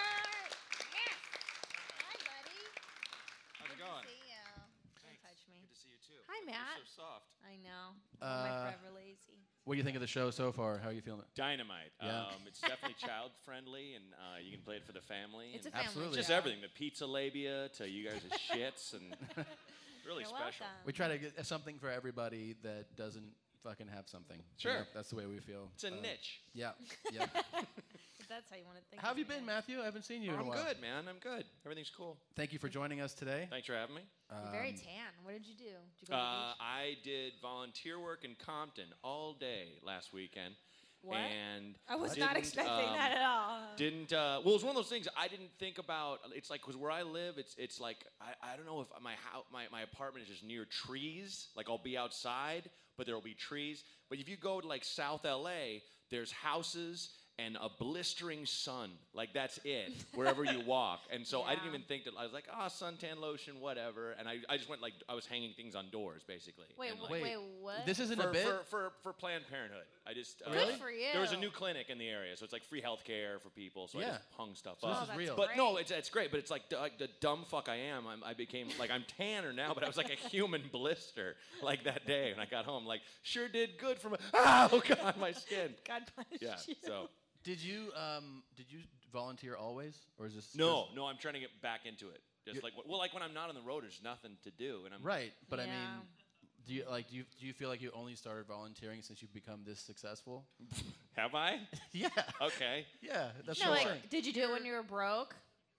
Yes. Hi, buddy. How's it going? Good to see you. Don't touch me. Good to see you too. Hi, Matt. You're so soft. I know. I'm forever lazy. What do you think of the show so far? How are you feeling? Dynamite. Yeah. It's definitely child friendly, and you can play it for the family. It's a and family Absolutely. Just show. everything. The pizza labia to you guys' shits, and really You're special. welcome. We try to get something for everybody that doesn't fucking have something. Sure. You know, that's the way we feel. It's a niche. Yeah. Yeah. If that's how you want to think. How have of you it. been, Matthew? I haven't seen you in a I'm while. good, man. I'm good. Everything's cool. Thank you for joining us today. Thanks for having me. You're very tan. What did you do? Did you go to the beach? I did volunteer work in Compton all day last weekend. What? And I was not didn't, expecting that at all. Didn't well, it was one of those things I didn't think about. It's like because where I live, it's like I don't know if my apartment is just near trees. Like I'll be outside, but there'll be trees. But if you go to like South LA, there's houses and a blistering sun. Like that's it, wherever you walk. And so I didn't even think that. I was like, suntan lotion, whatever. And I just went like I was hanging things on doors, basically. Wait, And, like, wait, what? This isn't a bit? for Planned Parenthood. I just Good for you. There was a new clinic in the area, so it's like free health care for people. So I Yeah. just hung stuff So up. this is real. But great. no, it's great. But it's like the dumb fuck I am. I became like I'm tanner now, but I was like a human blister like that day when I got home. Like sure did good for my oh god my skin. God punish Yeah. you. So Did you volunteer always, or is this no, I'm trying to get back into it. Just like like when I'm not on the road, there's nothing to do, and I'm right? But I Yeah. mean, do you feel like you only started volunteering since you've become this successful? Have I? Yeah. Okay. Yeah, that's No, what I'm like, saying. did you do it when you were broke?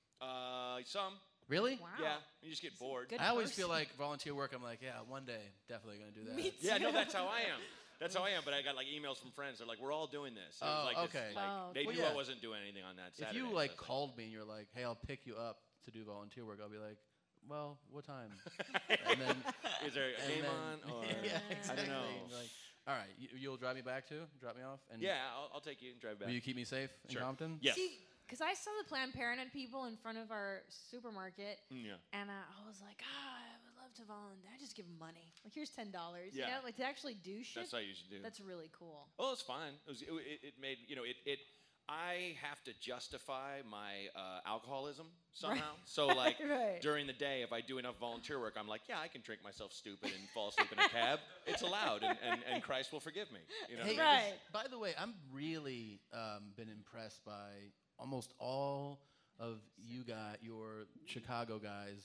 Some. Really? Wow. Yeah. You just get bored. Good I always person. feel like volunteer work. I'm like, yeah, one day definitely gonna do that. Me Yeah, no, too. that's how I am. That's how I am. But I got like emails from friends. They're like, "We're all doing this." And it was Oh, like this, okay. like, Oh, they okay. knew Well, I yeah. wasn't doing anything on that If Saturday. you so like it's called me and you're like, hey, I'll pick you up to do volunteer work, I'll be like, well, what time? And then is there a and game then- on? Or yeah, I exactly. don't know. Like, all right, you'll drive me back too? Drop me off? And Yeah, I'll take you and drive back. will you keep me safe in Sure. Compton? Yes. See, because I saw the Planned Parenthood people in front of our supermarket, Yeah. and I was like, I would love to volunteer. I just give them money. Like, here's $10. You Yeah. know, like to actually do shit. That's how you should do. That's really cool. Well, it's fine. It made it. I have to justify my alcoholism somehow. So like Right. during the day, if I do enough volunteer work, I'm like, yeah, I can drink myself stupid and fall asleep in a cab. It's allowed, and Christ will forgive me. You know. Hey, Right. by the way, I'm really been impressed by almost all of your Chicago guys'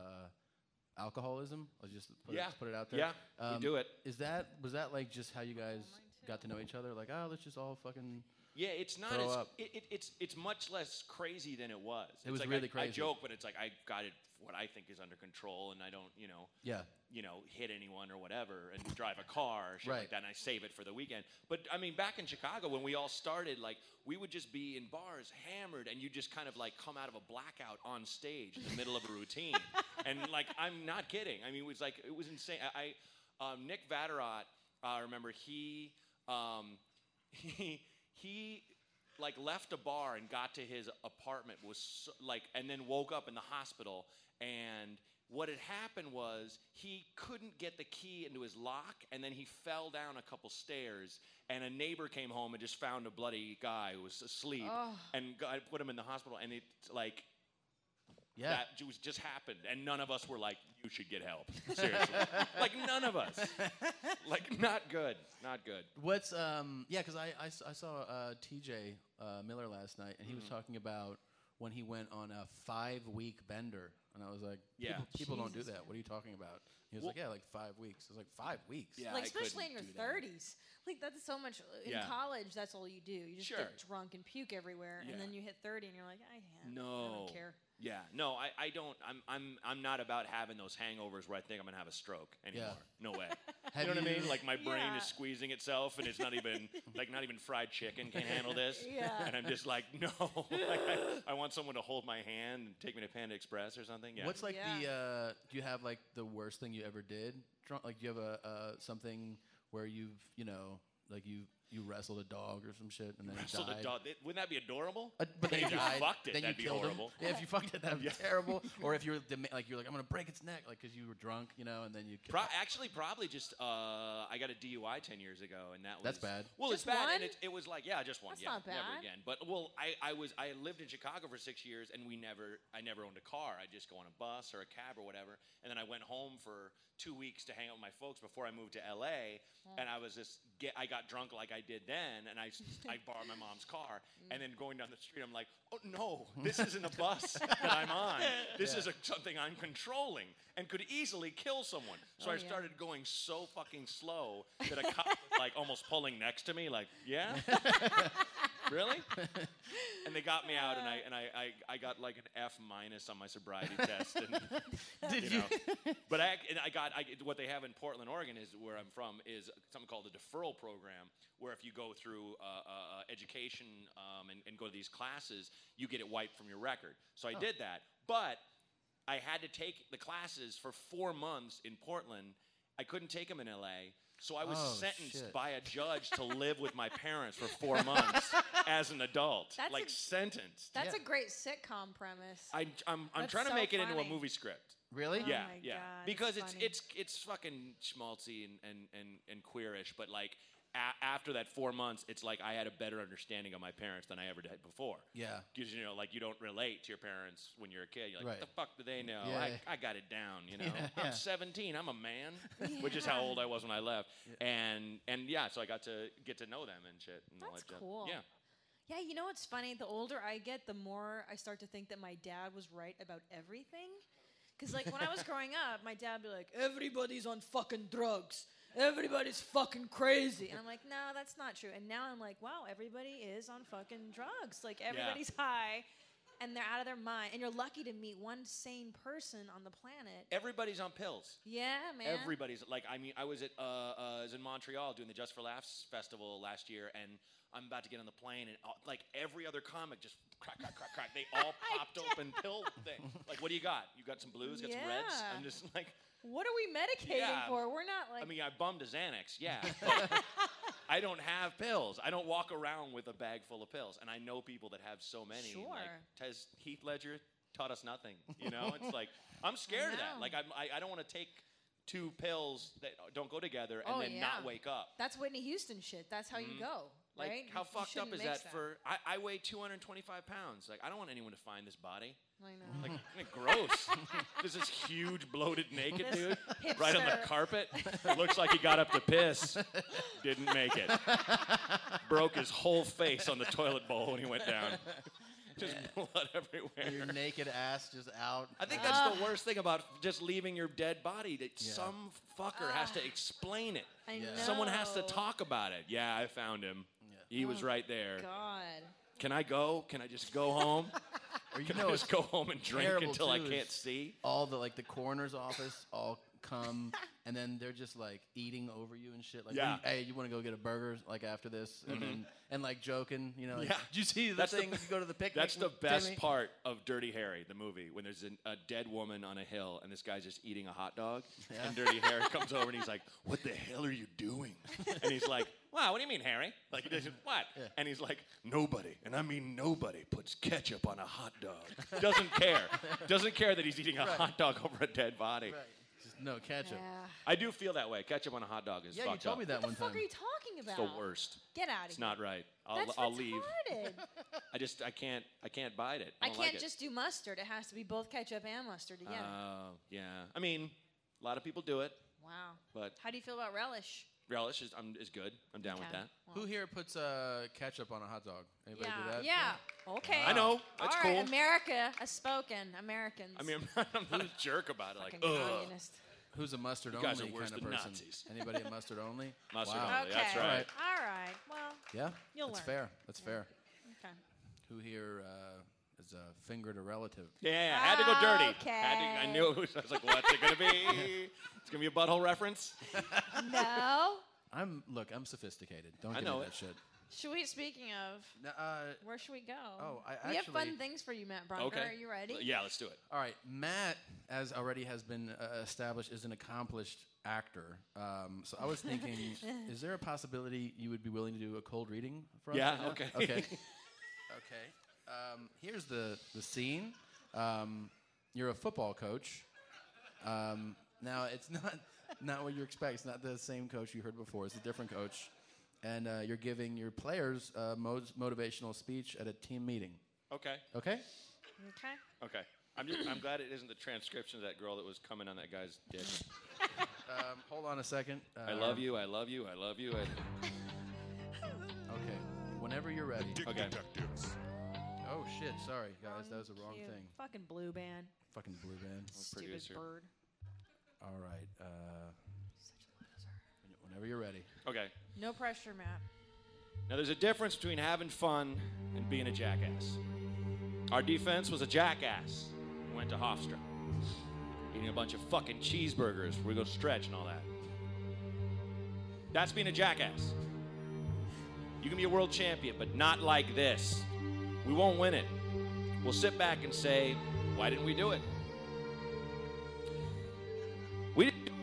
alcoholism. I'll just put it out there. Yeah, we do it. Was that like just how you guys got to know each other? Like, let's just all fucking. Yeah, it's not Throw as up. it's much less crazy than it was. It was like really I crazy. joke, but it's like I got it what I think is under control, and I don't Yeah. hit anyone or whatever, and drive a car or shit Right. like that, and I save it for the weekend. But I mean, back in Chicago when we all started, like we would just be in bars hammered, and you just kind of like come out of a blackout on stage in the middle of a routine, and like I'm not kidding. I mean, it was insane. Nick Vatterott, I remember he like left a bar and got to his apartment and then woke up in the hospital, and what had happened was he couldn't get the key into his lock, and then he fell down a couple stairs, and a neighbor came home and just found a bloody guy who was asleep and put him in the hospital, and it like Yeah. that just happened, and none of us were like, you should get help. Seriously. Like, none of us. Like, not good. Not good. What's because I saw TJ Miller last night, and he was talking about when he went on a 5-week bender And I was like, Yeah. people don't do that. What are you talking about? He was like, yeah, like 5 weeks. I was like, 5 weeks? Yeah, like, I especially in couldn't your do that. 30s. Like, that's so much. In Yeah. college, that's all you do. You just Sure. get drunk and puke everywhere. Yeah. And then you hit 30 and you're like, I No. don't care. Yeah, no, I don't. I'm not about having those hangovers where I think I'm gonna have a stroke anymore. No way. Have you know what I you- mean? Like my brain Yeah. is squeezing itself, and it's not even not even fried chicken can handle this. Yeah. And I'm just like, no. Like, I want someone to hold my hand and take me to Panda Express or something. Yeah. What's like the? Do you have like the worst thing you ever did? Like, do you have a something where you've like you wrestled a dog or some shit and then Wrestled it died? a dog? Wouldn't that be adorable? But then if you died, fucked it, then that'd you be killed horrible. Him. Yeah, if you fucked it, that'd be terrible. Or if you're like you're like, I'm gonna break its neck, like because you were drunk, and then you. Actually, probably just I got a DUI 10 years ago, and that was That's bad. Well, Just it's bad, one? and it was like just one. That's yeah, not never bad. again. But I lived in Chicago for 6 years, and I never owned a car. I just go on a bus or a cab or whatever, and then I went home for 2 weeks to hang out with my folks before I moved to LA, and I was I got drunk like I did then, and I borrowed my mom's car, and then going down the street, I'm like, oh no, this isn't a bus that I'm on. This is something I'm controlling and could easily kill someone. So I started going so fucking slow that a cop was like almost pulling next to me, like, yeah, really? And they got me out, and I got like an F- on my sobriety test. And, Did you? But what they have in Portland, Oregon, is where I'm from, is something called the deferral program, where if you go through education and go to these classes, you get it wiped from your record. So I did that, but I had to take the classes for 4 months in Portland. I couldn't take them in LA. So I was sentenced by a judge to live with my parents for 4 months as an adult. Sentenced. That's a great sitcom premise. I'm That's trying to so make it into a funny. movie script. Really? Yeah, my yeah. God, Because it's funny. it's fucking schmaltzy and queerish, but like after that 4 months, it's like I had a better understanding of my parents than I ever did before. Yeah. Because like you don't relate to your parents when you're a kid. You're like, Right. what the fuck do they know? Yeah. I got it down. Yeah. I'm 17. I'm a man, which is how old I was when I left. And so I got to get to know them and shit. And all That's that jazz. cool. Yeah. Yeah, you know what's funny? The older I get, the more I start to think that my dad was right about everything. Because, like, when I was growing up, my dad would be like, everybody's on fucking drugs. Everybody's fucking crazy. And I'm like, no, that's not true. And now I'm like, wow, everybody is on fucking drugs. Like, everybody's high, and they're out of their mind. And you're lucky to meet one sane person on the planet. Everybody's on pills. Yeah, man. Everybody's like, I was in Montreal doing the Just for Laughs festival last year, and I'm about to get on the plane, and like every other comic just crack. They all popped open pill thing. Like, what do you got? You got some blues? Got some reds? Yeah. I'm just like, What are we medicating for? We're not like. I mean, I bummed a Xanax, yeah. But I don't have pills. I don't walk around with a bag full of pills, and I know people that have so many. Sure. Like Heath Ledger taught us nothing. It's like I'm scared of that. Like I don't want to take 2 pills that don't go together and then not wake up. That's Whitney Houston shit. That's how you go. Like, right? how You fucked up shouldn't is mix that for? I weigh 225 pounds. Like, I don't want anyone to find this body. I know. Like gross. There's this huge, bloated, naked dude right on the hipster. carpet. Looks like he got up to piss. Didn't make it. Broke his whole face on the toilet bowl when he went down. Just blood everywhere. Your naked ass just out. I think that's the worst thing about just leaving your dead body. That some fucker has to explain it. I know. Someone has to talk about it. Yeah, I found him. He was right there. God. Can I go? Can I just go home? Or Can I just go home and drink terrible, until I too, can't is see? All the coroner's office all come, and then they're just like eating over you and shit. Like, Yeah. hey, you want to go get a burger like after this, and like joking, Like, Yeah. did you see the That's thing? You go to the picnic. That's the with best Timmy? part of Dirty Harry, the movie, when there's a dead woman on a hill and this guy's just eating a hot dog, and Dirty Harry comes over and he's like, "What the hell are you doing?" And he's like, "Wow, what do you mean, Harry?" Like, he does what? And he's like, "Nobody, and I mean nobody, puts ketchup on a hot dog." Doesn't care. Doesn't care that he's eating a hot dog over a dead body. Right. Just no ketchup. Yeah. I do feel that way. Ketchup on a hot dog is Yeah, you fucked told up. me that What one the fuck time. are you talking It's about? the worst. Get out of It's here. not right. That's I'll leave. retarded. I can't bite it. I don't can't like it. just do mustard. It has to be both ketchup and mustard together. Yeah. I mean, a lot of people do it, Wow. but How do you feel about relish? Relish is good. I'm down with Okay. that. Who here puts ketchup on a hot dog? Anybody do that? Yeah. Okay. I know. That's All cool. right, America has spoken. Americans. I mean, I'm not a jerk about it. Like, Fucking ugh. communist. Who's a mustard You guys only are worse kind of than person? Nazis. Anybody a mustard only? Mustard wow. only, that's Okay. right. All right. Well. Yeah, You'll that's learn. fair. That's fair. Okay. Who here is a fingered a relative? Yeah, had to go dirty. Okay. I knew it was. I was like, what's it gonna be? It's gonna be a butthole reference. No. I'm sophisticated. Don't I give know me it. that shit. Should we? Speaking of, where should we go? Oh, I we have fun actually- things for you, Matt Brunker. Okay. Are you ready? Yeah, let's do it. All right, Matt, as already has been established, is an accomplished actor. So I was thinking, is there a possibility you would be willing to do a cold reading for us? Yeah, right now? okay. Okay. Okay. Here's the scene. You're a football coach. Now it's not what you expect. It's not the same coach you heard before. It's a different coach, and you're giving your players a motivational speech at a team meeting. Okay. Okay. Okay. Okay. I'm glad it isn't the transcription of that girl that was coming on that guy's dick. Hold on a second. I love you. I love you. I love you. Okay. Whenever you're ready. Okay. Oh shit! Sorry, guys. That was the wrong Cute. thing. Fucking blue band. Fucking blue band. Stupid producer. bird. All right. Whenever you're ready. Okay. No pressure, Matt. Now, there's a difference between having fun and being a jackass. Our defense was a jackass. We went to Hofstra, eating a bunch of fucking cheeseburgers. We go stretch and all that. That's being a jackass. You can be a world champion, but not like this. We won't win it. We'll sit back and say, why didn't we do it? We didn't do it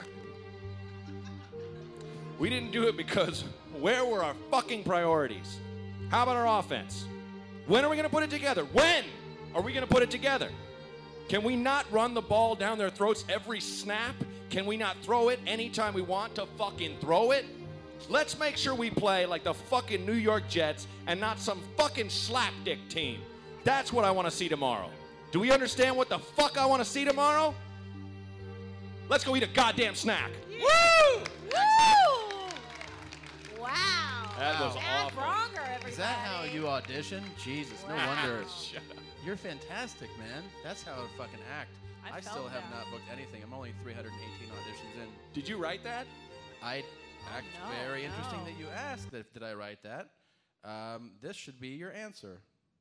because where were our fucking priorities? How about our offense? When are we going to put it together? When are we going to put it together? Can we not run the ball down their throats every snap? Can we not throw it anytime we want to fucking throw it? Let's make sure we play like the fucking New York Jets and not some fucking slapdick team. That's what I want to see tomorrow. Do we understand what the fuck I want to see tomorrow? Let's go eat a goddamn snack. Woo! Woo! Wow. That was Matt awful. Bronger, everybody. Is that how you audition? Jesus, no Wow. wonder. Shut up. You're fantastic, man. That's how to fucking act. I I still felt have that. not booked anything. I'm only 318 auditions in. Did you write that? Very no. interesting that you asked. Did I write that? This should be your answer.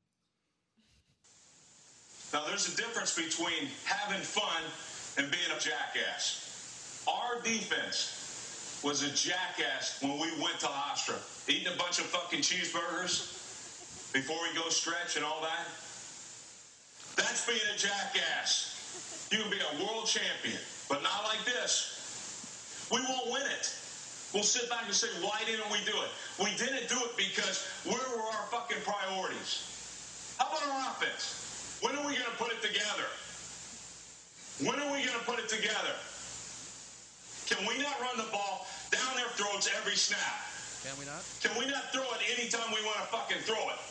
Now, there's a difference between having fun and being a jackass. Our defense was a jackass when we went to Hofstra, eating a bunch of fucking cheeseburgers before we go stretch and all that. That's being a jackass. You can be a world champion, but not like this. We won't win it. We'll sit back and say, why didn't we do it? We didn't do it because where were our fucking priorities? How about our offense? When are we going to put it together? When are we going to put it together? Can we not run the ball down their throats every snap? Can we not? Can we not throw it anytime we want to fucking throw it?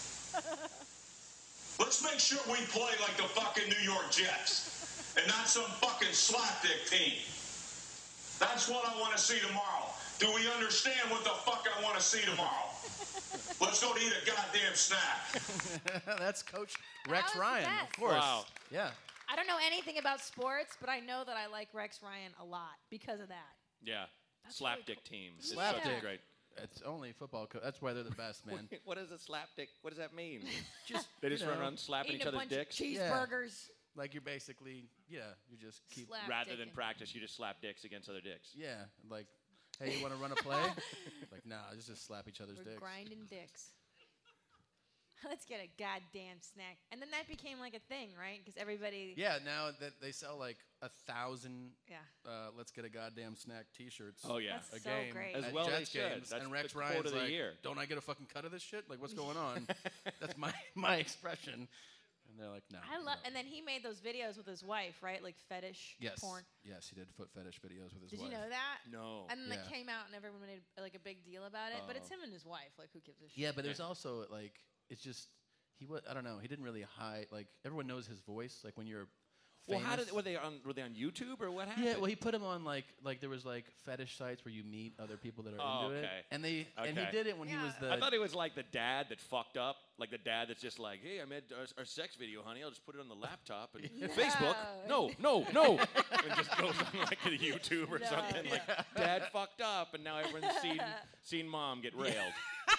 Let's make sure we play like the fucking New York Jets and not some fucking slapdick team. That's what I want to see tomorrow. Do we understand what the fuck I want to see tomorrow? Let's go eat a goddamn snack. That's Coach Rex was Ryan, that? of course. Wow. Yeah. I don't know anything about sports, but I know that I like Rex Ryan a lot because of that. Yeah. That's Slapdick team. It's Slapdick. fucking great. It's only football. That's why they're the best, man. What is a slapdick? What does that mean? Just They just you run know, around slapping Eating each a other's bunch dicks? of cheeseburgers. Like you're basically, you just keep. Slap Rather than dicking. practice, you just slap dicks against other dicks. Yeah, like, hey, you want to run a play? Like, nah, just slap each other's We're dicks. grinding dicks. Let's get a goddamn snack. And then that became like a thing, right? Because everybody. Yeah, now that they sell like 1,000. Yeah. Let's get a goddamn snack T-shirts. Oh, yeah. That's a so game great. As at well Jets they should. games, That's and Rex the quote Ryan's of the like, year. "Don't I get a fucking cut of this shit? Like, what's going on?" That's my expression. And they're like, "No." I love. no. And then he made those videos with his wife, right? Like fetish Yes. porn. Yes, he did foot fetish videos with his Did wife. you know that? No. And then Yeah. it came out, and everyone made like a big deal about it. But it's him and his wife. Like, who gives a shit? Yeah, but there's also like it's just he was I don't know, he didn't really hide like everyone knows his voice like when you're Well, famous. were they on YouTube or what happened? Yeah, well, he put him on like there was like fetish sites where you meet other people that are into it, and and he did it when he was the. I thought he was like the dad that fucked up, like the dad that's just like, hey, I made our sex video, honey. I'll just put it on the laptop and Facebook. No, and just goes on like a YouTube or something. Like, dad fucked up, and now everyone's seen mom get railed.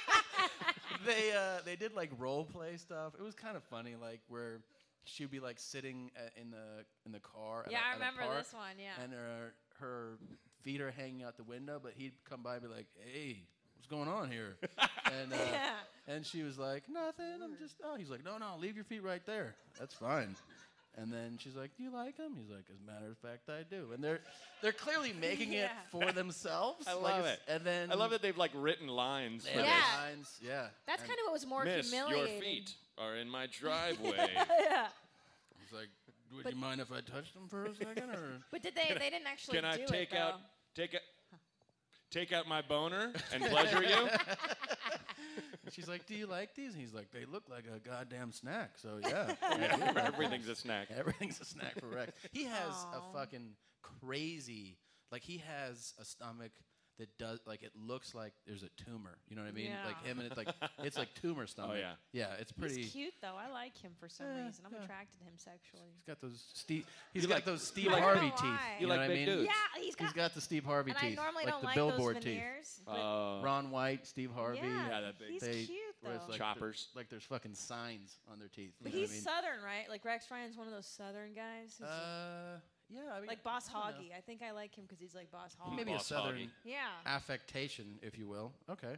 They did like role play stuff. It was kind of funny, like where she'd be like sitting in the car. Yeah, I at a remember park, this one. Yeah. And her feet are hanging out the window, but he'd come by and be like, "Hey, what's going on here?" And and she was like, "Nothing. I'm just." Oh, he's like, "No, leave your feet right there. That's fine." And then she's like, "Do you like him?" He's like, "As a matter of fact, I do." And they're clearly making it for themselves. I love it. And then I love that they've like written lines. Yeah. Lines. Yeah. That's kind of what was more Miss, humiliating. your feet are in my driveway. Yeah. He's like, "Would you mind if I touched them for a second?" Or But did they didn't actually Can I do take it, out though. take out my boner and pleasure you? She's like, "Do you like these?" And he's like, "They look like a goddamn snack." So yeah, Everything's a snack. Everything's a snack for Rex. He has a fucking crazy, like he has a stomach that does, like it looks like there's a tumor. You know what I mean? Yeah. Like him, and it's like tumor stomach. Oh, yeah. Yeah, it's pretty. He's cute though. I like him for some reason. I'm attracted to him sexually. He's got those Steve. He's You got like- those Steve you like- Harvey I don't know teeth. why. You know like what I big mean? dudes. Yeah, He's got the Steve Harvey and teeth. I normally like don't the like billboard those teeth. veneers. but Ron White, Steve Harvey. Yeah, that big. he's cute where it's though. like Choppers. Like there's fucking signs on their teeth. But you know he's what I mean? Southern, right? Like Rex Ryan's one of those Southern guys. Who's Yeah, I mean, like Boss I don't know. Hoggy. I think I like him because he's like Boss Hoggy. Maybe a Boss southern Hoggy. Yeah. affectation, if you will. Okay.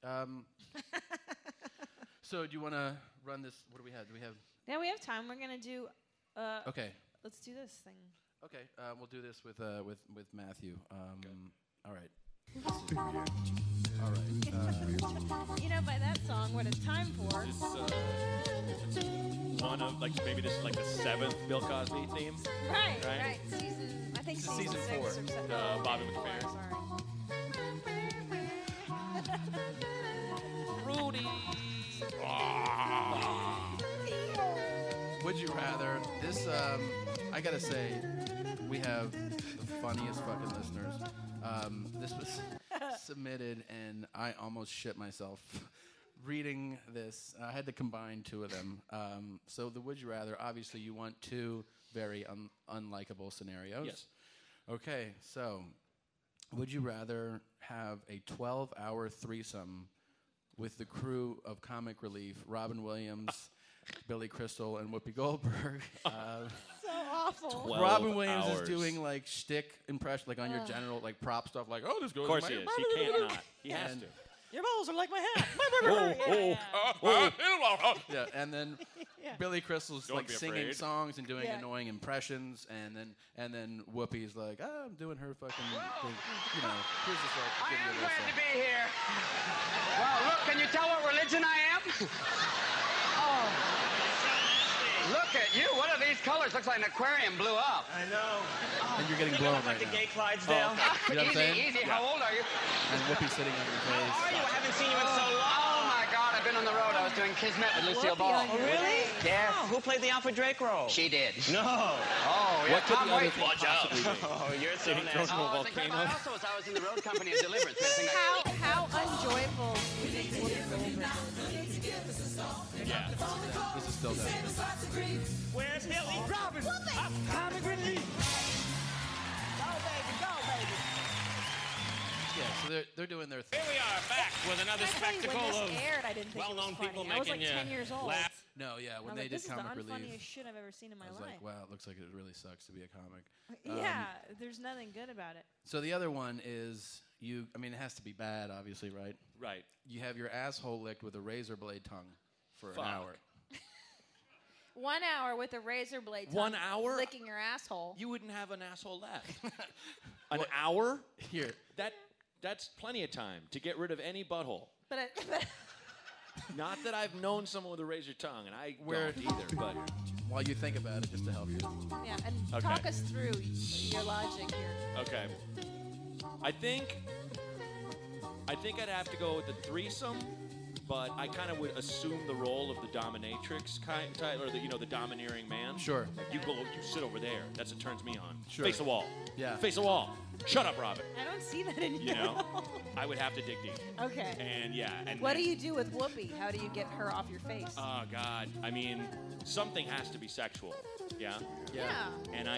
So do you want to run this? What do we have? Do we have? Yeah, we have time. We're gonna do. Okay. Let's do this thing. Okay. We'll do this with Matthew. All right. All right. You know, by that song, what it's time for. One of like maybe this is like the 7th Bill Cosby theme. Right. Season. I think season 6 4. or 7. Bobby okay, McFerrin. Sorry. Rudy. Would you rather? This, I gotta say, we have the funniest fucking listeners. This was submitted, and I almost shit myself reading this. I had to combine 2 of them. So the would you rather? Obviously, you want 2 very unlikable scenarios. Yes. Okay, so would you rather have a 12-hour threesome with the crew of Comic Relief, Robin Williams, Billy Crystal, and Whoopi Goldberg? So awful. 12 Robin Williams hours. is doing like shtick impression, like on your general like prop stuff, like, "Oh, this goes." Of course in he my is. He can't not. He has And- to. Your balls are like my hat. Yeah, and then Billy Crystal's Don't like be singing afraid. songs and doing Yeah. annoying impressions, and then Whoopi's like, "I'm doing her fucking thing." You know, here's this like. I give you am a glad little to be here. Well, look, can you tell what religion I am? Oh. Look at you. What are these colors? Looks like an aquarium blew up. I know. And you're getting blown right Like the now. gay Clydesdale. You know what I'm saying? Easy. How old are you? And Whoopi's sitting on your face. How are you? I haven't seen you in so long. Oh, my God. I've been on the road. I was doing Kismet with Lucille Ball. Oh, really? Yes. Oh, who played the Alfred Drake role? She did. No. Oh, yeah. What could Tom the other Waits. thing possibly be? Oh, you're so Getting nasty. thrown from a Oh, it's incredible. volcano? I also was in the road company of Deliverance. How unjoyful do you think Whoopi Goldberg is? Yeah. This is still there. Where's Hilly Robin? Comic Relief. Go, baby. Go, baby. Yeah, so they're doing their thing. Here we are, back with another Can I tell you, spectacle when of this aired, I didn't think it was well-known funny. people I was like making 10 years old. laugh. No, yeah, I when was they like, did this is the Comic Relief, unfunniest shit I've ever seen in my I was life. like, wow, it looks like it really sucks to be a comic. Yeah, there's nothing good about it. So the other one is I mean, it has to be bad, obviously, right? Right. You have your asshole licked with a razor blade tongue for Fuck. an hour. 1 hour with a razor blade. 1 tongue hour? licking your asshole. You wouldn't have an asshole left. An hour? Here. That's plenty of time to get rid of any butthole. But Not that I've known someone with a razor tongue, and I Where- don't either. But While you think about it, just to help you. yeah, and Okay. talk us through your logic here. okay, I think I'd have to go with the threesome but I kind of would assume the role of the dominatrix type, or the domineering man. Sure. Like you sit over there. That's what turns me on. Sure. Face the wall. Yeah. Face the wall. Shut up, Robin. I don't see that in you. You know, I would have to dig deep. Okay. And yeah. And what then- do you do with Whoopi? How do you get her off your face? Oh God. I mean, something has to be sexual. Yeah. Yeah. And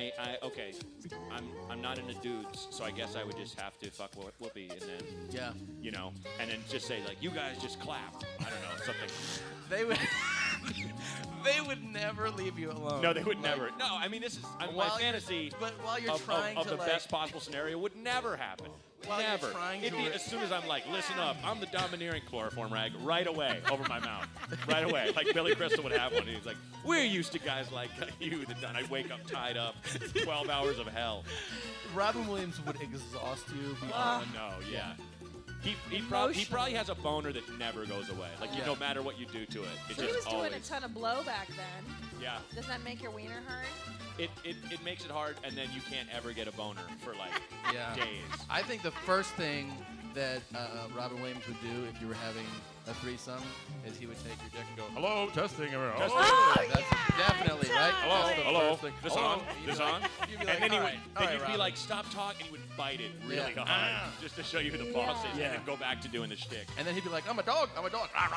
I'm not into dudes, so I guess I would just have to fuck Whoopi, and then and then just say like, you guys just clap. I don't know, something. They would never leave you alone. No, they would never. No, I mean, this is my fantasy. But while you're of trying of to the like, best possible scenario would never happen. While you're Never. trying It'd to- be, as soon as I'm like, listen up, I'm the domineering chloroform rag right away over my mouth. Right away. Like Billy Crystal would have one. He's like, we're used to guys like you. And I wake up tied up. 12 hours of hell. Robin Williams would exhaust you beyond. No, yeah. He probably has a boner that never goes away. Like, no matter what you do to it. It So he just was doing always. a ton of blow back then. Yeah. Does that make your wiener hard? It makes it hard, and then you can't ever get a boner for like days. I think the first thing that Robin Williams would do if you were having a threesome is he would take your dick and go, hello, testing. That's definitely, right? Hello. That's the first thing. This Oh, on? This on? You'd be like, And then all right, you'd be Robin. like, stop talking, and he would bite it really Yeah. hard just to show you who the boss is, Yeah. and then go back to doing the shtick. And then he'd be like, I'm a dog. And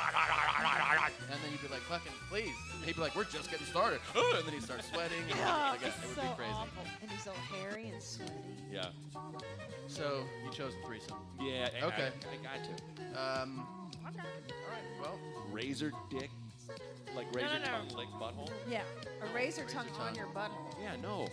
then you'd be like, fucking, please. And he'd be like, we're just getting started. And then he'd start sweating. And Oh, it would it's be so crazy. awful. And he's all hairy and sweaty. Yeah. So you chose the threesome. Yeah. Okay. I got to. All right. Well, razor dick, like No, razor no. tongue lick butthole. Yeah. A razor tongue on tongue. your butthole. Yeah. No.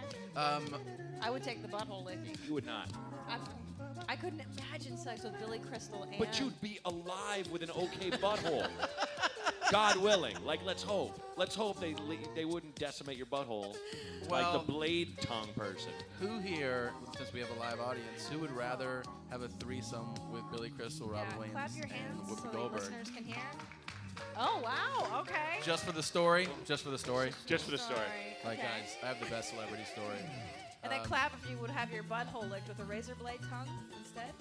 I would take the butthole licking. You would not. I couldn't imagine sex with Billy Crystal and... But you'd be alive with an okay butthole. God willing. Like, let's hope. Let's hope they wouldn't decimate your butthole like Well- the blade tongue person. who here, since we have a live audience, who would rather have a threesome with Billy Crystal, Robin Williams, Clap your and hands Whoopi so the Goldberg? listeners can hear. Oh, wow. Okay. Just for the story? Just for the story? Just for the story. Like, Okay. guys, I have the best celebrity story. And then clap if you would have your butthole licked with a razor blade tongue instead.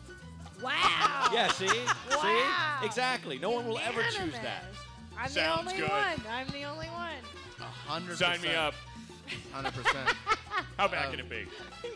Wow. Yeah, see? Wow. See? Exactly. No one will ever choose that. I'm Sounds the only good. one. I'm the only one. 100%. Sign me up. 100%. How bad can it be?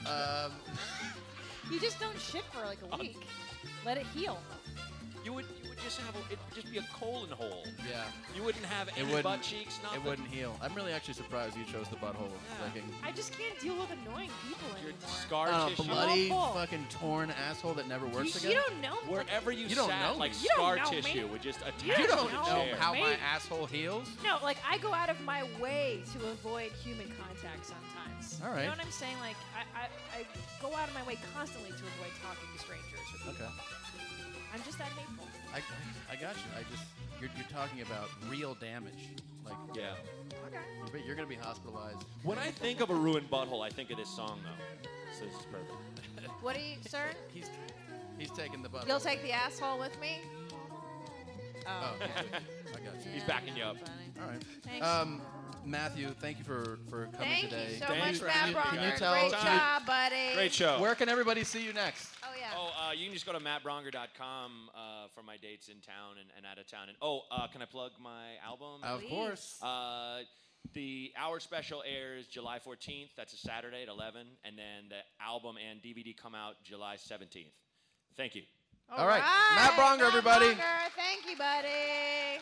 You just don't shit for like a week. Let it heal. You would just have it'd just be a colon hole. Yeah. You wouldn't have It any wouldn't, butt cheeks, nothing. It wouldn't heal. I'm really actually surprised you chose the butthole licking. I just can't deal with annoying people anymore. Scar tissue. Bloody, Awful. fucking torn asshole that never works You again. don't know. Wherever you, You don't sat, know like me. You don't scar know me. tissue would just attach You to don't the know chair. how my Me? asshole heals? No, like I go out of my way to avoid human contact sometimes. All right. You know what I'm saying? Like I go out of my way constantly to avoid talking to strangers. Or people. Okay. I'm just that hateful. I got you. You're talking about real damage. Like, Yeah. Okay. you're going to be hospitalized. When I think of a ruined butthole, I think of this song though. So this is perfect. What do you, sir? He's taking the butthole. You'll take the asshole with me? Oh, okay. I got you. He's backing you up. All right. Thanks. Matthew, thank you for coming Thank today. you so much, Matt Bronger. Can you tell? Great job, buddy. Great show. Where can everybody see you next? Oh, yeah. You can just go to mattbronger.com for my dates in town and out of town. And can I plug my album? Of course. The hour special airs July 14th. That's a Saturday at 11. And then the album and DVD come out July 17th. Thank you. All right. Matt Bronger, everybody. Matt Bronger, thank you, buddy.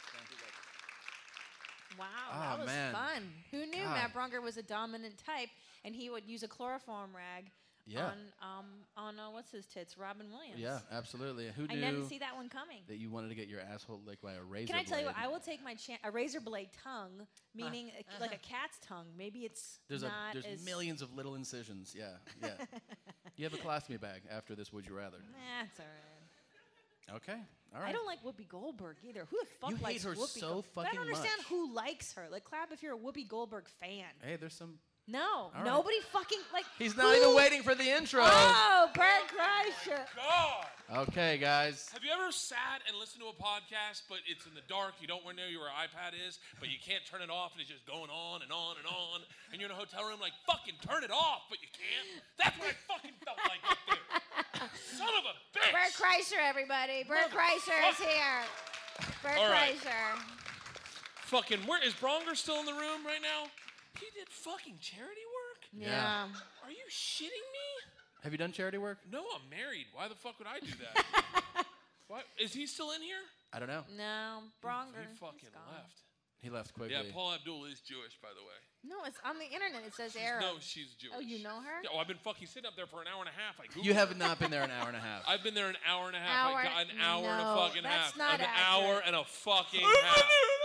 Wow, that Oh, was man. fun. Who knew God. Matt Bronger was a dominant type, and he would use a chloroform rag Yeah. on what's his tits, Robin Williams. Yeah, absolutely. Who I knew didn't see that one coming. that you wanted to get your asshole licked by a razor Can I tell you blade? what? I will take my a razor blade tongue, meaning like a cat's tongue. Maybe it's There's not there's as millions of little incisions. Yeah, yeah. You have a colostomy bag after this. Would you rather? That's all right. Okay. All right. I don't like Whoopi Goldberg either. Who the fuck You hate likes her Whoopi so Goldberg? But I fucking don't understand much. who likes her. Like, clap if you're a Whoopi Goldberg fan. Hey, there's some. No, right. nobody fucking like. He's not even waiting for the intro. Oh, Bert Kreischer. God! Okay, guys. Have you ever sat and listened to a podcast, but it's in the dark, you don't know where your iPad is, but you can't turn it off, and it's just going on and on and on, and you're in a hotel room like, fucking turn it off, but you can't? That's what I fucking felt like up there. Son of a bitch. Bert Kreischer, everybody. Bert Kreischer is here. Bert All right. Kreischer. Fucking, where is Bronger still in the room right now? He did fucking charity work? Yeah. Are you shitting me? Have you done charity work? No, I'm married. Why the fuck would I do that? What? Is he still in here? I don't know. No, Bronger. He fucking left. He left quickly. Yeah, Paul Abdul is Jewish, by the way. No, it's on the internet. It says Arab. No, she's Jewish. Oh, you know her? Yeah, well, I've been fucking sitting up there for an hour and a half. I Googled You have not been there an hour and a half. I've been there an hour and a half. I got an hour and a no, fucking that's half. not An accurate. hour and a fucking half.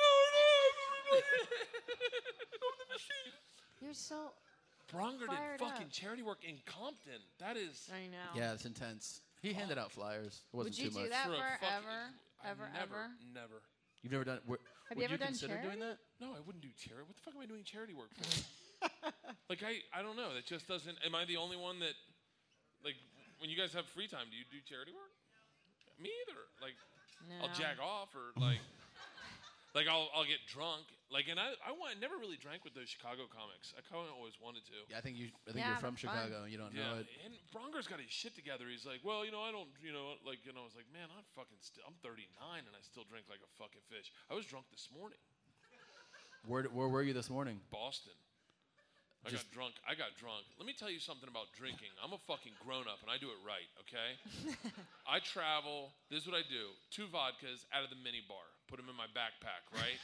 You're so Bronger did fired fucking up. charity work in Compton. That is. I know. Yeah, it's intense. He handed out flyers. It wasn't Would you too do much. that For a forever? fucking- Ever? Never. You've never done. Have would you ever done consider charity? doing that? No, I wouldn't do charity. What the fuck am I doing charity work for? Like, I don't know. That just doesn't. Am I the only one that, like, when you guys have free time, do you do charity work? Me either. Like, I'll No. jack off or like I'll get drunk. Like, and I never really drank with those Chicago comics. I kind of always wanted to. Yeah, I think Yeah, you're from that's fun. Chicago. And you don't know it. And Bronger's got his shit together. He's like, well, I don't, like, I was like, man, I'm 39 and I still drink like a fucking fish. I was drunk this morning. Where were you this morning? Boston. I got drunk. Let me tell you something about drinking. I'm a fucking grown-up, and I do it right, okay? I travel. This is what I do. 2 vodkas out of the mini bar. Put them in my backpack, right?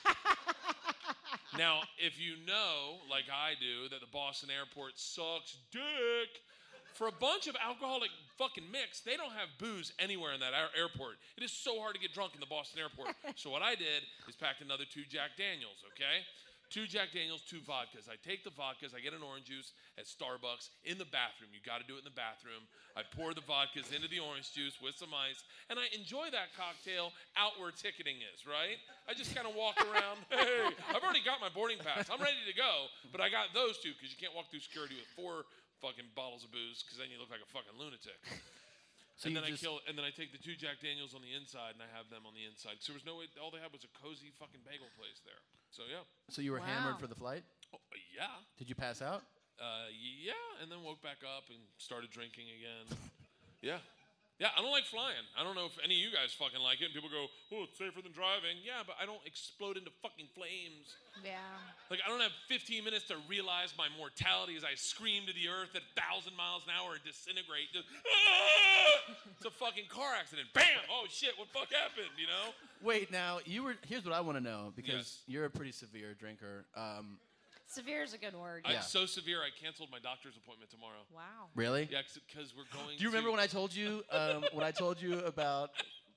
Now, if you know, like I do, that the Boston airport sucks dick, for a bunch of alcoholic fucking mix, they don't have booze anywhere in that airport. It is so hard to get drunk in the Boston airport. So what I did is packed another 2 Jack Daniels, okay? 2 Jack Daniels, 2 vodkas. I take the vodkas, I get an orange juice at Starbucks in the bathroom. You got to do it in the bathroom. I pour the vodkas into the orange juice with some ice, and I enjoy that cocktail out where ticketing is, right? I just kind of walk around. Hey, I've already got my boarding pass. I'm ready to go, but I got those 2 because you can't walk through security with 4 fucking bottles of booze because then you look like a fucking lunatic. So and then I take the 2 Jack Daniels on the inside and I have them on the inside. So there was no way. All they had was a cozy fucking bagel place there. So yeah. So you were hammered for the flight? Oh, yeah. Did you pass out? Yeah, and then woke back up and started drinking again. Yeah. Yeah, I don't like flying. I don't know if any of you guys fucking like it. And people go, oh, it's safer than driving. Yeah, but I don't explode into fucking flames. Yeah. Like, I don't have 15 minutes to realize my mortality as I scream to the earth at 1,000 miles an hour and disintegrate. Just, it's a fucking car accident. Bam! Oh, shit, what the fuck happened, you know? Wait, now, here's what I want to know, because you're a pretty severe drinker. Severe is a good word. It's so severe, I canceled my doctor's appointment tomorrow. Wow. Really? Yeah, because we're going Do you remember when I told you about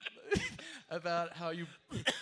about how you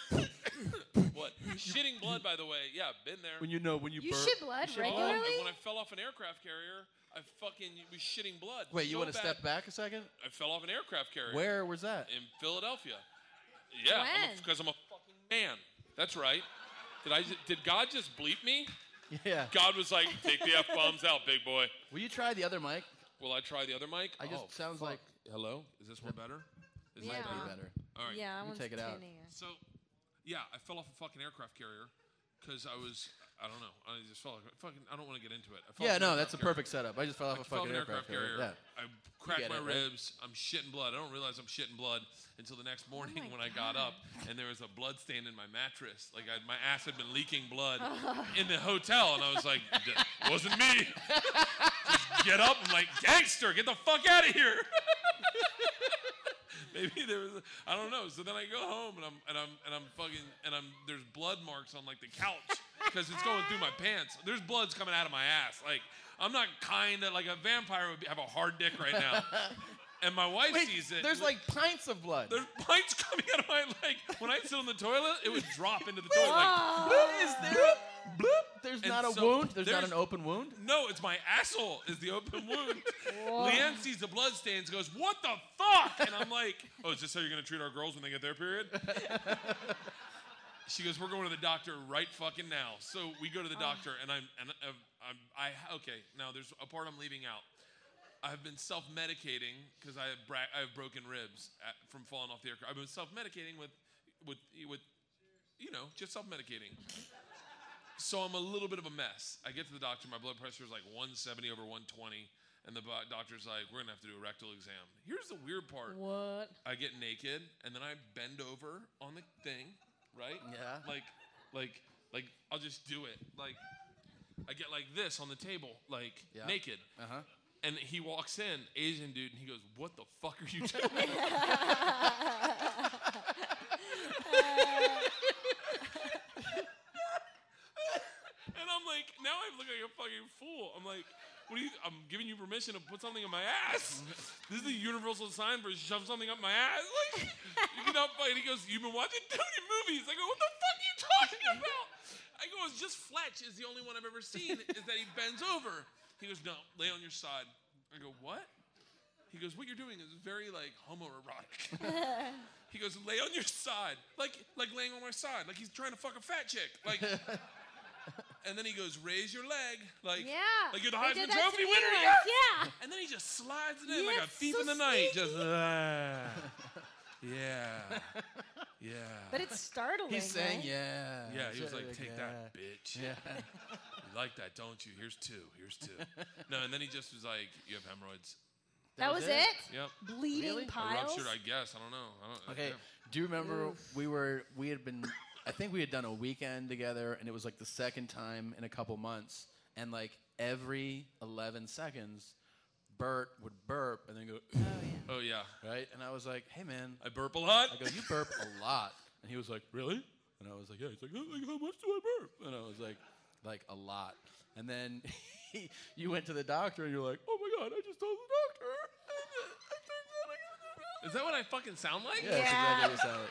what? Shitting blood, by the way. Yeah, been there. when you You burp? shit blood regularly? When I fell off an aircraft carrier, I fucking was shitting blood. Wait, you so want to bad. step back a second? I fell off an aircraft carrier. Where was that? In Philadelphia. Yeah, because I'm a fucking man. That's right. Did God just bleep me? Yeah. God was like, take the F-bombs out, big boy. Will you try the other mic? Will I try the other mic? Sounds like. Hello? Is this one better? Is Might this be better. All right. Yeah, I You want take it out. So, yeah, I fell off a fucking aircraft carrier because I don't know. I just fell. I don't want to get into it. I fell Yeah, off an no, aircraft that's a carrier. perfect setup. I just fell off a fell fucking an aircraft carrier. Yeah. I cracked get my it, right? ribs. I'm shitting blood. I don't realize I'm shitting blood until the next morning my when I got up and there was a blood stain in my mattress. Like my ass had been leaking blood in the hotel, and I was like, wasn't me. Just get up and like, gangster, get the fuck out of here. Maybe there was, I don't know. So then I go home and there's blood marks on like the couch because it's going through my pants. There's blood's coming out of my ass. Like I'm not kind of like a vampire would have a hard dick right now. And my wife sees it. There's like pints of blood. There's pints coming out of my when I sit on the toilet, it would drop into the toilet. Like, Bloop, is there? Bloop. There's And not a so wound. There's not an open wound. No, it's my asshole is the open wound. Leanne sees the blood stains, goes, "What the fuck?" And I'm like, "Oh, is this how you're gonna treat our girls when they get their period?" She goes, "We're going to the doctor right fucking now." So we go to the doctor, and okay. Now there's a part I'm leaving out. I've been self-medicating because I have broken ribs from falling off the aircraft. I've been self-medicating with just self-medicating. So I'm a little bit of a mess. I get to the doctor, my blood pressure is like 170 over 120. And the doctor's like, we're gonna have to do a rectal exam. Here's the weird part. What? I get naked and then I bend over on the thing, right? Yeah. Like I'll just do it. Like I get like this on the table, like naked. Uh-huh. And he walks in, Asian dude, and he goes, "What the fuck are you doing?" And I'm like, now I look like a fucking fool. I'm like, I'm giving you permission to put something in my ass. This is the universal sign for shove something up my ass. Like, you cannot fight. He goes, you've been watching too many movies. I go, what the fuck are you talking about? I go, it's just Fletch is the only one I've ever seen is that he bends over. He goes, no, lay on your side. I go, what? He goes, what you're doing is very like homoerotic. He goes, lay on your side. Like laying on my side. Like he's trying to fuck a fat chick. Like and then he goes, raise your leg. Like you're the Heisman Trophy winner. Yeah. And then he just slides it in like a thief in the night. Just yeah. But it's startling. He's saying, right? Yeah, he was like, take that, bitch. Yeah. You like that, don't you? Here's two. No, and then he just was like, you have hemorrhoids. That was it? Yep. Bleeding Really? piles? Ruptured, I guess. I don't know. Okay. Yeah. Do you remember we had been, I think we had done a weekend together, and it was like the second time in a couple months, and like every 11 seconds, Bert would burp and then go, oh yeah, right? And I was like, hey man, I burp a lot. I go, you burp a lot. And he was like, really? And I was like, yeah. He's like, how much do I burp? And I was like a lot. And then you went to the doctor and you're like, oh my God, I just told the doctor. Is that what I fucking sound like? Yeah, that's exactly what you sound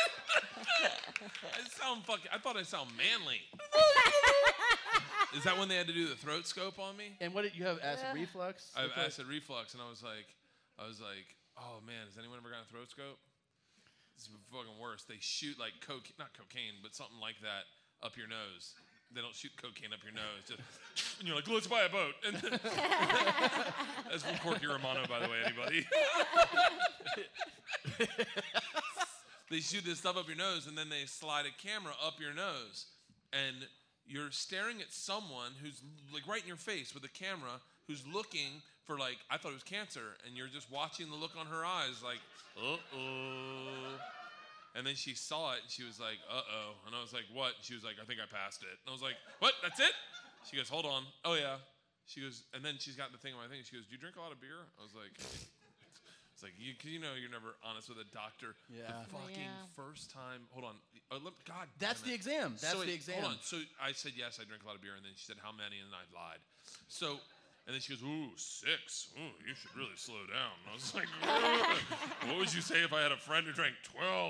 like. I thought I sound manly. Is that when they had to do the throat scope on me? And what did you have, acid reflux? I have acid reflux, and I was like, oh man, has anyone ever gotten a throat scope? This is fucking worse. They shoot like not cocaine, but something like that up your nose. They don't shoot cocaine up your nose. Just, and you're like, let's buy a boat. And that's from Corky Romano, by the way, anybody. They shoot this stuff up your nose, and then they slide a camera up your nose. And you're staring at someone who's like right in your face with a camera who's looking for like, I thought it was cancer. And you're just watching the look on her eyes like, uh-oh. And then she saw it, and she was like, uh-oh. And I was like, what? She was like, I think I passed it. And I was like, what? That's it? She goes, hold on. Oh, yeah. She goes, and then she's got the thing on my thing. She goes, do you drink a lot of beer? I was like, it's like, you know you're never honest with a doctor. Yeah. The fucking first time, hold on. God That's damn the it. exam. That's the exam. Hold on. So I said, yes, I drink a lot of beer. And then she said, how many? And I lied. So... And then she goes, ooh, 6. Ooh, you should really slow down. And I was like, what would you say if I had a friend who drank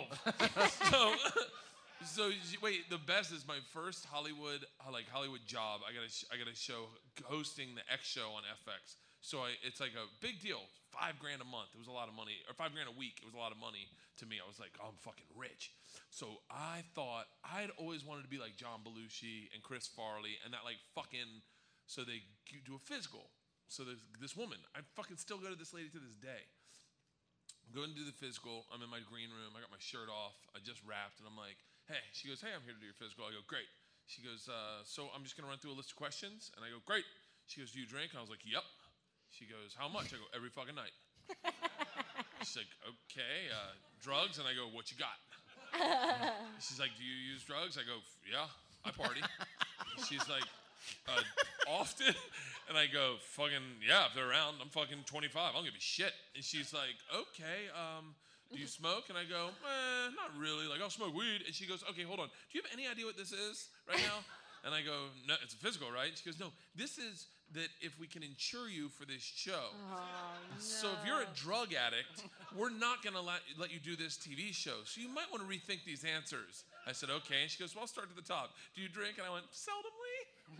12? Wait, the best is my first Hollywood job. I got a show hosting the X show on FX. So it's like a big deal. $5,000 a month. It was a lot of money. Or $5,000 a week. It was a lot of money to me. I was like, oh, I'm fucking rich. So I thought I'd always wanted to be like John Belushi and Chris Farley and that like fucking. So they do a physical. So there's this woman. I fucking still go to this lady to this day. I'm going to do the physical. I'm in my green room. I got my shirt off. I just wrapped. And I'm like, hey. She goes, hey, I'm here to do your physical. I go, great. She goes, so I'm just going to run through a list of questions. And I go, great. She goes, do you drink? And I was like, yep. She goes, how much? I go, every fucking night. She's like, okay. Drugs? And I go, what you got? She's like, do you use drugs? I go, yeah, I party. She's like, often? And I go, fucking, yeah, if they're around, I'm fucking 25. I don't give a shit. And she's like, okay, do you smoke? And I go, not really. Like, I'll smoke weed. And she goes, okay, hold on. Do you have any idea what this is right now? And I go, no, it's a physical, right? She goes, no, this is that if we can insure you for this show. Oh, no. So if you're a drug addict, we're not going to let you do this TV show. So you might want to rethink these answers. I said, okay. And she goes, well, I'll start at the top. Do you drink? And I went, seldomly.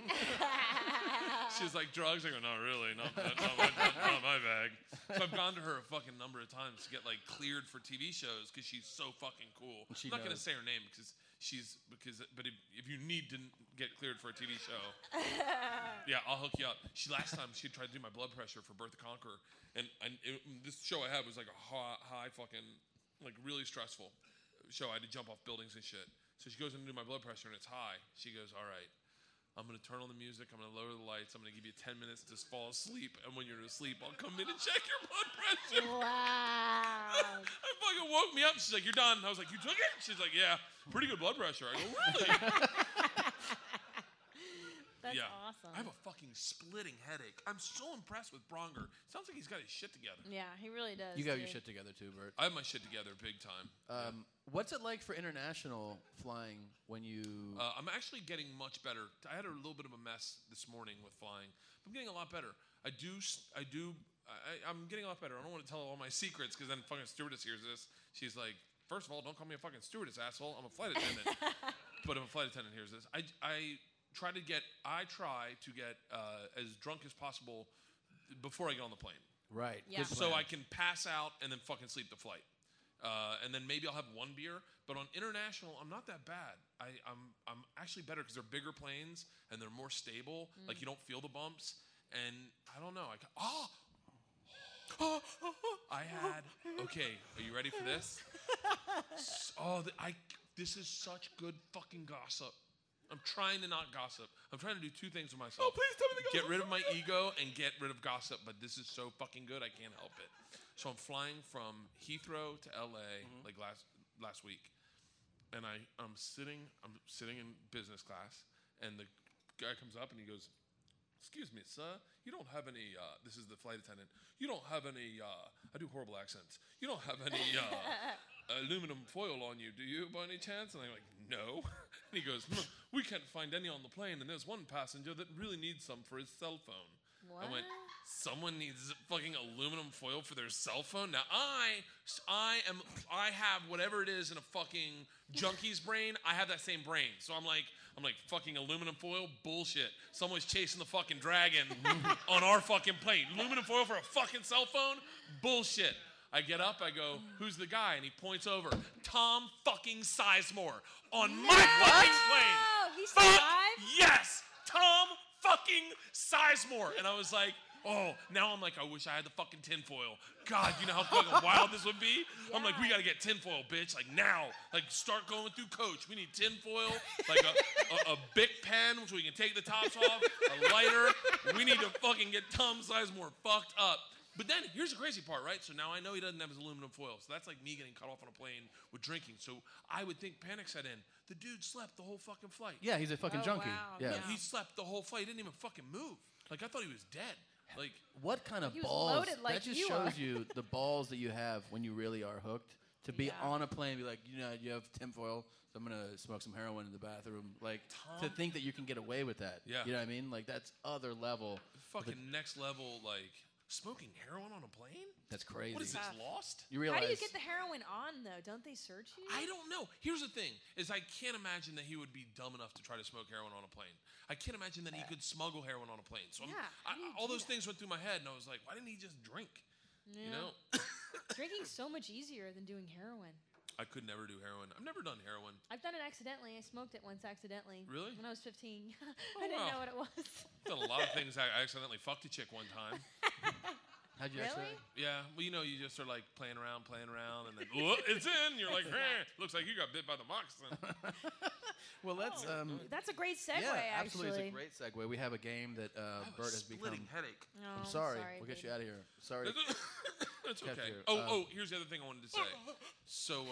She was like, drugs? I go, not really. Not my bag. So I've gone to her a fucking number of times to get like cleared for TV shows because she's so fucking cool. I'm not going to say her name but if you need to get cleared for a TV show, yeah, I'll hook you up. Last time she tried to do my blood pressure for Birth to Conquer, and this show I had was like a high fucking, like really stressful show. I had to jump off buildings and shit. So she goes in to do my blood pressure and it's high. She goes, all right, I'm going to turn on the music. I'm going to lower the lights. I'm going to give you 10 minutes to fall asleep. And when you're asleep, I'll come in and check your blood pressure. Wow. It fucking woke me up. She's like, you're done. I was like, you took it? She's like, yeah, pretty good blood pressure. I go, really? That's yeah. awesome. I have a fucking splitting headache. I'm so impressed with Bronger. Sounds like he's got his shit together. Yeah, he really does. You got dude. your shit together too, Bert. I have my shit together big time. What's it like for international flying when you? I'm actually getting much better. I had a little bit of a mess this morning with flying. I'm getting a lot better. I'm getting a lot better. I don't want to tell all my secrets because then fucking stewardess hears this. She's like, first of all, don't call me a fucking stewardess, asshole. I'm a flight attendant. But if a flight attendant hears this, I try to get as drunk as possible before I get on the plane. Right. Yeah. So I can pass out and then fucking sleep the flight. And then maybe I'll have one beer. But on international, I'm not that bad. I'm actually better because they're bigger planes and they're more stable. Like you don't feel the bumps. And I don't know. Okay, are you ready for this? This is such good fucking gossip. I'm trying to not gossip. I'm trying to do two things with myself. Oh, please tell me the gossip. Get rid of my ego and get rid of gossip, but this is so fucking good I can't help it. So I'm flying from Heathrow to LA like last week. And I'm sitting in business class and the guy comes up and he goes, "Excuse me, sir, you don't have any this is the flight attendant. You don't have any I do horrible accents. You don't have any aluminum foil on you, do you, by any chance?" And I'm like, "No." And he goes, "We can't find any on the plane, and there's one passenger that really needs some for his cell phone." What? I went, "Someone needs fucking aluminum foil for their cell phone?" Now I have whatever it is in a fucking junkie's brain. I have that same brain, so I'm like fucking aluminum foil, bullshit. Someone's chasing the fucking dragon on our fucking plane. Aluminum foil for a fucking cell phone, bullshit. I get up, I go, "Who's the guy?" And he points over. Tom fucking Sizemore on my fucking plane. He's Fuck alive? yes, Tom fucking Sizemore. And I was like, oh, now I'm like, I wish I had the fucking tinfoil. God, you know how fucking wild this would be? Yeah. I'm like, we gotta get tinfoil, bitch. Like now, like start going through Coach. We need tinfoil, like a Bic pen, so we can take the tops off, a lighter. We need to fucking get Tom Sizemore fucked up. But then, here's the crazy part, right? So now I know he doesn't have his aluminum foil. So that's like me getting cut off on a plane with drinking. So I would think panic set in. The dude slept the whole fucking flight. Yeah, he's a fucking junkie. Wow. Yeah. He slept the whole flight. He didn't even fucking move. Like, I thought he was dead. Like, what kind of He was balls? loaded like that just you shows are. you the balls that you have when you really are hooked. To be Yeah. on a plane and be like, you know, you have tinfoil, so I'm gonna smoke some heroin in the bathroom. Like, to think that you can get away with that. Yeah. You know what I mean? Like, that's other level. fucking next level, like, smoking heroin on a plane? That's crazy. What is this, Lost? You realize? How do you get the heroin on, though? Don't they search you? I don't know. Here's the thing, is I can't imagine that he would be dumb enough to try to smoke heroin on a plane. I can't imagine that he could smuggle heroin on a plane. So all those things went through my head, and I was like, why didn't he just drink? Yeah. You know? Drinking's so much easier than doing heroin. I could never do heroin. I've never done heroin. I've done it accidentally. I smoked it once accidentally. Really? When I was 15. Oh, I didn't wow. know what it was. I've done a lot of things. I accidentally fucked a chick one time. How'd you Really? Yeah, well, you know, you just are like playing around, and then it's in. You're like, looks like you got bit by the moccasin. Well, let's. That's a great segue, yeah, actually. absolutely. It's a great segue. We have a game that Bert has become. Splitting headache. Oh, I'm sorry. We'll get you out of here. Sorry. That's Kept okay. you. Here's the other thing I wanted to say. So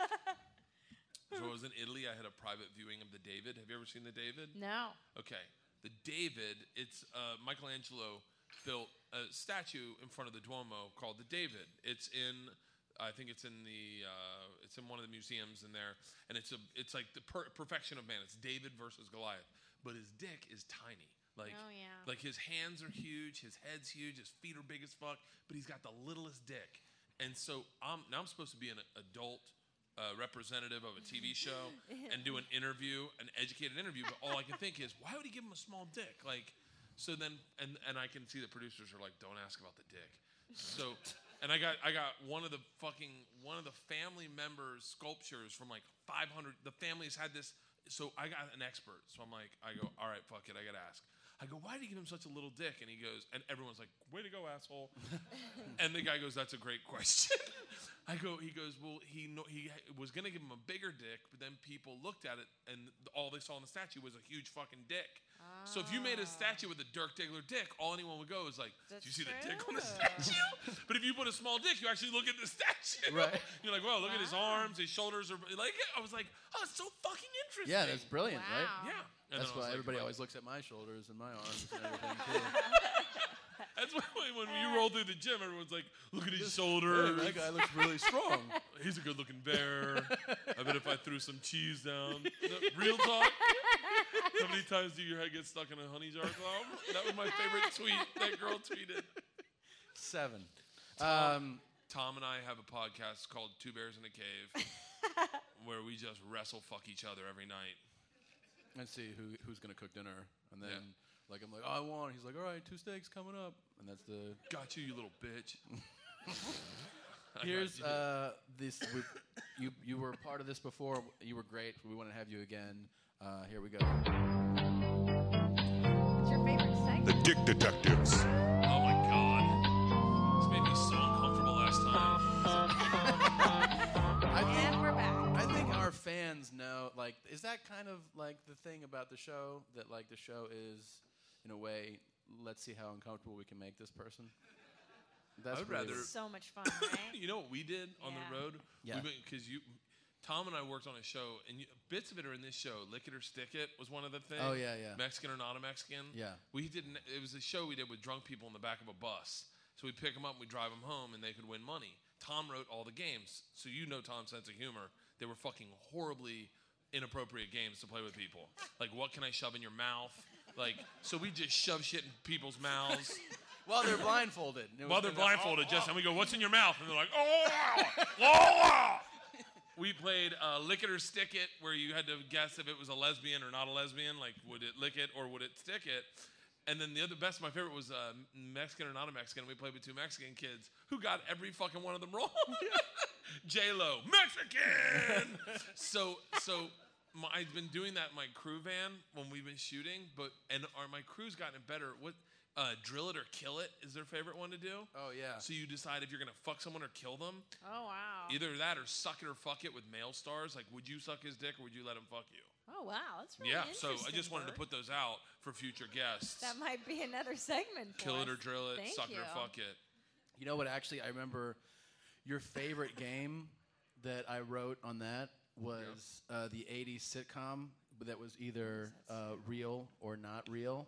I was in Italy. I had a private viewing of the David. Have you ever seen the David? No. Okay. The David, it's Michelangelo built a statue in front of the Duomo called the David. I think it's in one of the museums in there, and it's like the perfection of man. It's David versus Goliath, but his dick is tiny. Like, oh, yeah. Like his hands are huge, his head's huge, his feet are big as fuck, but he's got the littlest dick. And so I'm supposed to be an adult representative of a TV show and do an educated interview, but all I can think is, why would he give him a small dick? Like, so then, and I can see the producers are like, don't ask about the dick. So, and I got one of the family members' sculptures from like 500. The family's had this. So I got an expert. So I go, all right, fuck it, I gotta ask. I go, why did he give him such a little dick? And he goes, and everyone's like, way to go, asshole. And the guy goes, that's a great question. He goes, well, he was going to give him a bigger dick, but then people looked at it, and all they saw in the statue was a huge fucking dick. So if you made a statue with a Dirk Diggler dick, all anyone would go is like, did you see the dick on the statue? But if you put a small dick, you actually look at the statue. Right. You're like, well, look at his arms, his shoulders are like. I was like, oh, it's so fucking interesting. Yeah, that's brilliant, right? Yeah. And That's then I was why like, everybody like- always looks at my shoulders and my arms and everything too. That's why when you roll through the gym, everyone's like, look at his shoulders. Hey, that guy looks really strong. He's a good-looking bear. I bet if I threw some cheese down. Real talk? How many times do your head get stuck in a honey jar cloud? That was my favorite tweet that girl tweeted. 7. Tom and I have a podcast called Two Bears in a Cave where we just wrestle fuck each other every night. And see who's gonna cook dinner, and then like I'm like, oh, I want. He's like, all right, 2 steaks coming up, and that's the. Got you little bitch. Here's this. You were part of this before. You were great. We want to have you again. Here we go. What's your favorite segment? The Dick Detectives. Oh my God. This made me so uncomfortable last time. And we're back. I think our fans know, like, is that kind of like the thing about the show, that like the show is, in a way, let's see how uncomfortable we can make this person? That's I would really rather. So much fun, right? You know what we did on the road? Yeah. Because Tom and I worked on a show, and bits of it are in this show. Lick It or Stick It was one of the things. Oh, yeah, yeah. Mexican or not a Mexican. Yeah. It was a show we did with drunk people in the back of a bus. So we'd pick them up, and we'd drive them home, and they could win money. Tom wrote all the games. So you know Tom's sense of humor. They were fucking horribly inappropriate games to play with people. Like, what can I shove in your mouth? Like, so we just shove shit in people's mouths. While they're blindfolded. While they're blindfolded, and we go, what's in your mouth? And they're like, oh, wow. We played Lick It or Stick It, where you had to guess if it was a lesbian or not a lesbian. Like, would it lick it or would it stick it? And then my favorite was Mexican or not a Mexican. We played with 2 Mexican kids who got every fucking one of them wrong. J-Lo, Mexican! So I've been doing that in my crew van when we've been shooting, my crew's gotten it better. Drill It or Kill It is their favorite one to do. Oh, yeah. So you decide if you're going to fuck someone or kill them. Oh, wow. Either that or Suck It or Fuck It with male stars. Like, would you suck his dick or would you let him fuck you? Oh, wow. That's really Yeah, interesting. so I just wanted to put those out for future guests. That might be another segment for Kill us. It or Drill It, Thank Suck you. It or Fuck It. You know what? Actually, I remember your favorite game that I wrote on that was the 80s sitcom that was either real or not real.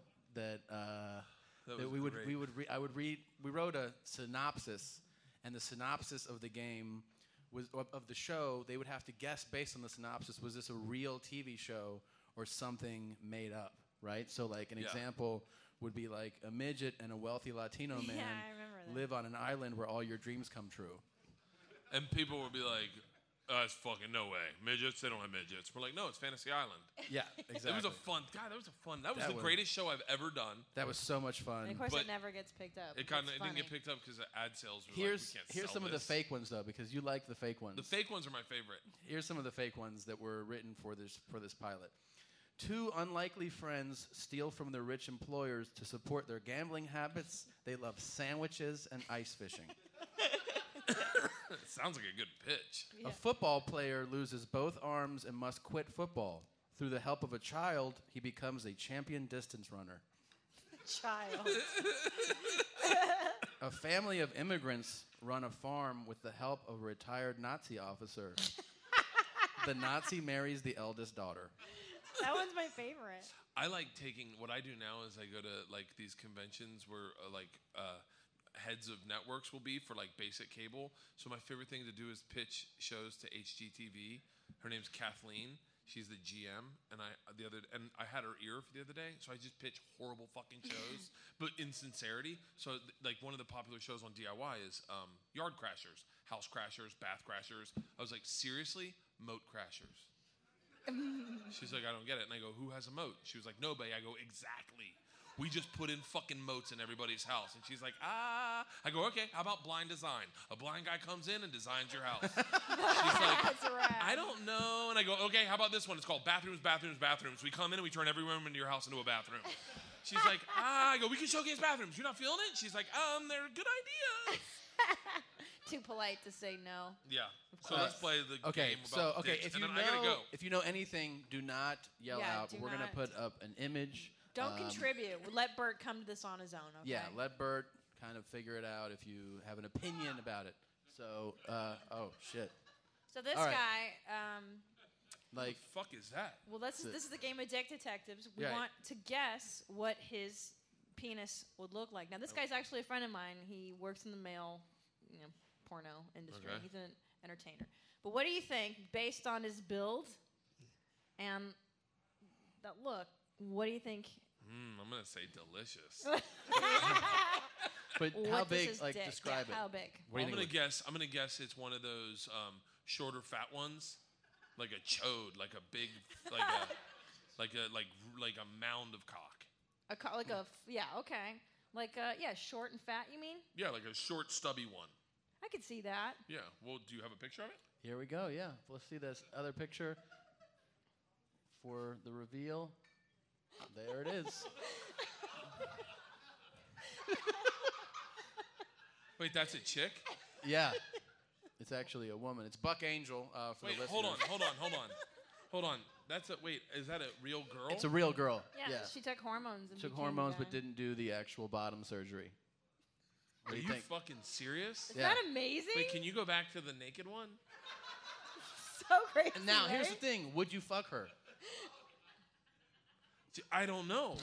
We wrote a synopsis, and the synopsis of the game was of the show. They would have to guess based on the synopsis: was this a real TV show or something made up? Right. So, like an example would be like a midget and a wealthy Latino man I remember that. live on an island where all your dreams come true. And people would be like, that's fucking no way. Midgets, they don't have midgets. We're like, no, it's Fantasy Island. Yeah, exactly. That was the greatest show I've ever done. That was so much fun. And of course, it never gets picked up. It didn't get picked up because the ad sales were Here's like, we can't sell some of the fake ones though, because you like the fake ones. The fake ones are my favorite. Here's some of the fake ones that were written for this pilot. 2 unlikely friends steal from their rich employers to support their gambling habits. They love sandwiches and ice fishing. It sounds like a good pitch. A football player loses both arms and must quit football. Through the help of a child, he becomes a champion distance runner. Child. A family of immigrants run a farm with the help of a retired Nazi officer. The Nazi marries the eldest daughter. That one's my favorite. I like what I do now is I go to like these conventions where heads of networks will be for like basic cable. So my favorite thing to do is pitch shows to HGTV. Her name's Kathleen. She's the GM, and I had her ear for the other day, so I just pitch horrible fucking shows, but in sincerity. So like one of the popular shows on DIY is Yard Crashers, House Crashers, Bath Crashers. I was like, seriously, Moat Crashers. She's like, I don't get it. And I go, who has a moat? She was like, nobody. I go, exactly. We just put in fucking moats in everybody's house. And she's like, I go, okay, how about blind design? A blind guy comes in and designs your house. She's like, I don't know. And I go, okay, how about this one? It's called Bathrooms, Bathrooms, Bathrooms. We come in and we turn every room into your house into a bathroom. She's like, I go, we can showcase bathrooms. You're not feeling it? She's like, they're good ideas. Too polite to say no. Yeah. So let's play the game about dicks, if and you then know, I gotta go. if you know anything, do not yell Yeah, out. do We're gonna not. put up an image. Don't contribute. Let Bert come to this on his own, okay? Yeah, let Bert kind of figure it out if you have an opinion about it. So, oh shit. So this All right. guy, Like, the fuck is that? well, this is the game of Dick Detectives. We Yeah. want to guess what his penis would look like. Now, this guy's actually a friend of mine. He works in the male, porno industry. Okay. He's an entertainer. But what do you think, based on his build and that look, what do you think? I'm gonna say delicious. but What how does big? his Like, dick- describe yeah, it. how big? What do you I'm think gonna guess. I'm gonna guess it's one of those shorter, fat ones, like a chode, like a big, like a mound of cock. Okay. Short and fat, you mean? Yeah, like a short, stubby one. I could see that. Yeah. Well, do you have a picture of it? Here we go. Yeah. Let's see this other picture for the reveal. There it is. Wait, that's a chick? Yeah. It's actually a woman. It's Buck Angel for Wait, the listeners. hold on. Wait, is that a real girl? It's a real girl. Yeah, she took hormones. And Took became hormones, a but guy. didn't do the actual bottom surgery. What Are do you you think? fucking serious? Is that amazing? Wait, can you go back to the naked one? So crazy. And now, here's the right? thing. Would you fuck her? I don't know.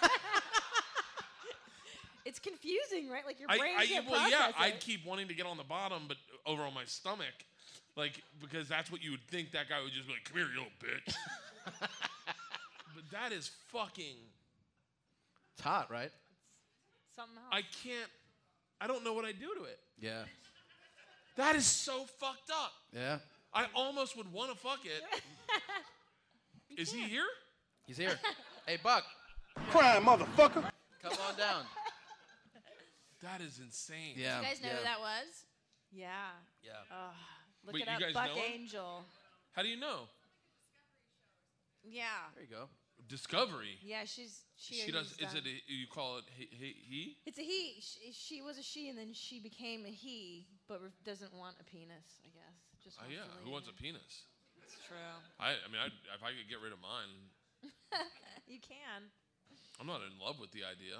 It's confusing, right? Like your brain can't well, process yeah, it. I'd keep wanting to get on the bottom, but over on my stomach, like because that's what you would think that guy would just be like, "Come here, you little bitch." But that is fucking. It's hot, right? Something else. I can't. I don't know what I'd do to it. Yeah. That is so fucked up. Yeah. I almost would want to fuck it. Is he here? He's here. Hey, Buck. Crime, motherfucker. Come on down. That is insane. Yeah. You guys know yeah. who that was? Yeah. Yeah. Look Wait, it you up, guys Buck know him? Angel. How do you know? Yeah. There you go. Discovery. Yeah, she does. Is it? You call it he? It's a he. She was a she, and then she became a he, but doesn't want a penis. I guess. Just. Oh wants yeah. to Who lay wants a in. penis? It's true. I mean, if I could get rid of mine, You can. I'm not in love with the idea.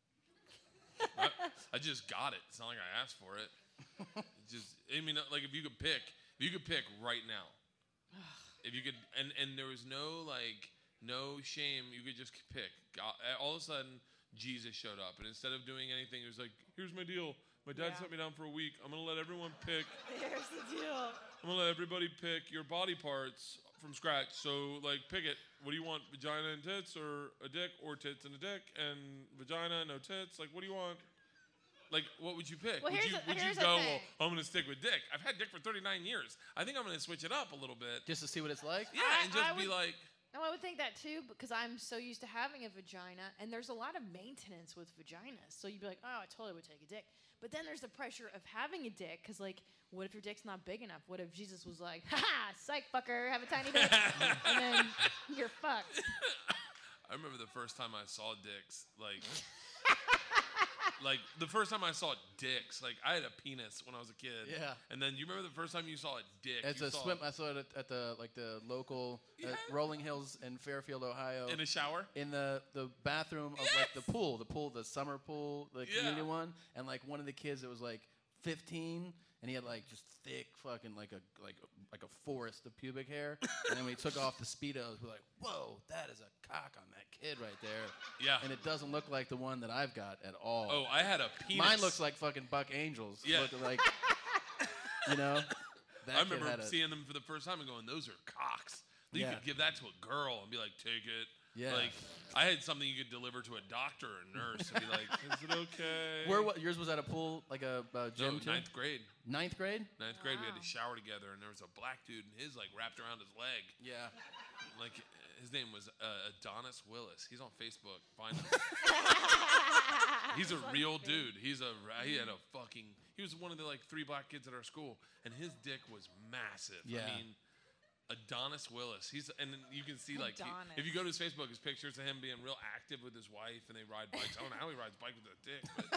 I just got it. It's not like I asked for it. I mean, like if you could pick right now. If you could, and there was no shame, you could just pick. All of a sudden, Jesus showed up, and instead of doing anything, he was like, "Here's my deal. My dad sent me down for a week. I'm gonna let everyone pick. Here's the deal. I'm gonna let everybody pick your body parts from scratch. So, pick it. What do you want? Vagina and tits, or a dick, or tits and a dick, and vagina, no tits? Like, what do you want? Like, what would you pick? Well, would here's you the go, thing. well, I'm gonna stick with dick? I've had dick for 39 years. I think I'm gonna switch it up a little bit. Just to see what it's like? Yeah, and just be like. No, I would think that too, because I'm so used to having a vagina, and there's a lot of maintenance with vaginas. So you'd be like, oh, I totally would take a dick. But then there's the pressure of having a dick, because, what if your dick's not big enough? What if Jesus was like, ha, psych, fucker, have a tiny dick, and then you're fucked. I remember the first time I saw dicks, the first time I saw dicks, I had a penis when I was a kid. Yeah. And then you remember the first time you saw a dick? It's you a saw swim. I saw it at the local Rolling Hills in Fairfield, Ohio. In a shower? In the bathroom of the summer pool, the community one, and one of the kids that was 15, and he had just thick fucking like a forest of pubic hair, and then when he took off the Speedos, we're like, whoa, that is a cock on that kid right there. Yeah. And it doesn't look like the one that I've got at all. Oh, I had a penis. Mine looks like fucking Buck Angels. Yeah. Looking like, you know. That I remember kid had seeing them for the first time and going, those are cocks. You Yeah. could give that to a girl and be like, take it. Yeah. I had something you could deliver to a doctor or nurse and be like, is it okay? Yours was at a pool, like a gym too? 9th grade. 9th grade? 9th grade, we had to shower together, and there was a black dude, and his wrapped around his leg. Yeah. His name was Adonis Willis. He's on Facebook. Find him. He's a real dude. He was one of the 3 black kids at our school, and his dick was massive. Yeah. I mean, Adonis Willis. And you can see like if you go to his Facebook, his pictures of him being real active with his wife, and they ride bikes. I don't know how he rides bike with a dick. But.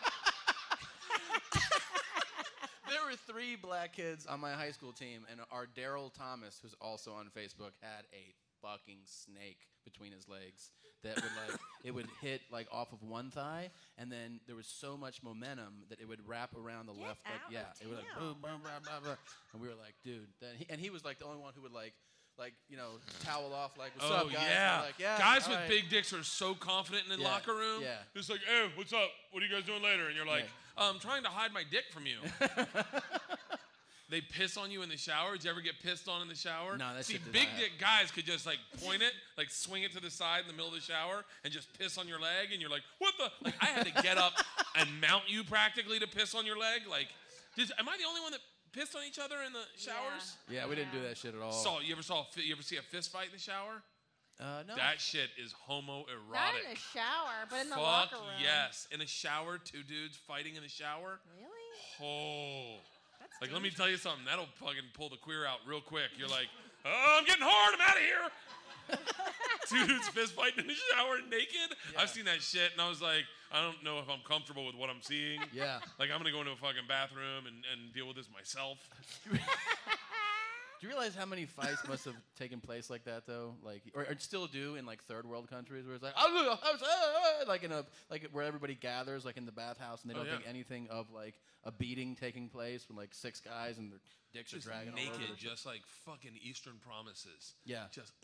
There were 3 black kids on my high school team, and our Daryl Thomas, who's also on Facebook, had a fucking snake between his legs that would like it would hit like off of one thigh, and then there was so much momentum that it would wrap around the left. Like it would like boom, boom, blah, blah, blah. And we were like, dude. And he was like the only one who would like towel off like, what's up, guys? Yeah. Like, yeah. Guys with big dicks are so confident in the locker room. Yeah. It's like, hey, what's up? What are you guys doing later? And you're like, I'm trying to hide my dick from you. They piss on you in the shower. Did you ever get pissed on in the shower? No, that's See, big dick guys could just like point it, like swing it to the side in the middle of the shower, and just piss on your leg, and you're like, what the? Like, I had to get up and mount you practically to piss on your leg. Like, am I the only one that pissed on each other in the showers? Yeah, we didn't do that shit at all. You ever see a fist fight in the shower? No. That shit is homoerotic. Not in a shower, but in the locker room. Yes, in a shower, 2 dudes fighting in the shower. Really? Oh. Like, let me tell you something. That'll fucking pull the queer out real quick. You're like, oh, I'm getting hard. I'm out of here. 2 dudes fist fighting in the shower naked. Yeah. I've seen that shit, and I was like, I don't know if I'm comfortable with what I'm seeing. Yeah. Like, I'm going to go into a fucking bathroom and deal with this myself. Do you realize how many fights must have taken place like that, though? Like, or still do in like third world countries, where it's like, like where everybody gathers, like in the bathhouse, and they don't think anything of like a beating taking place with like 6 guys and their dicks just are dragging naked, all over just like fucking Eastern Promises. Yeah. Just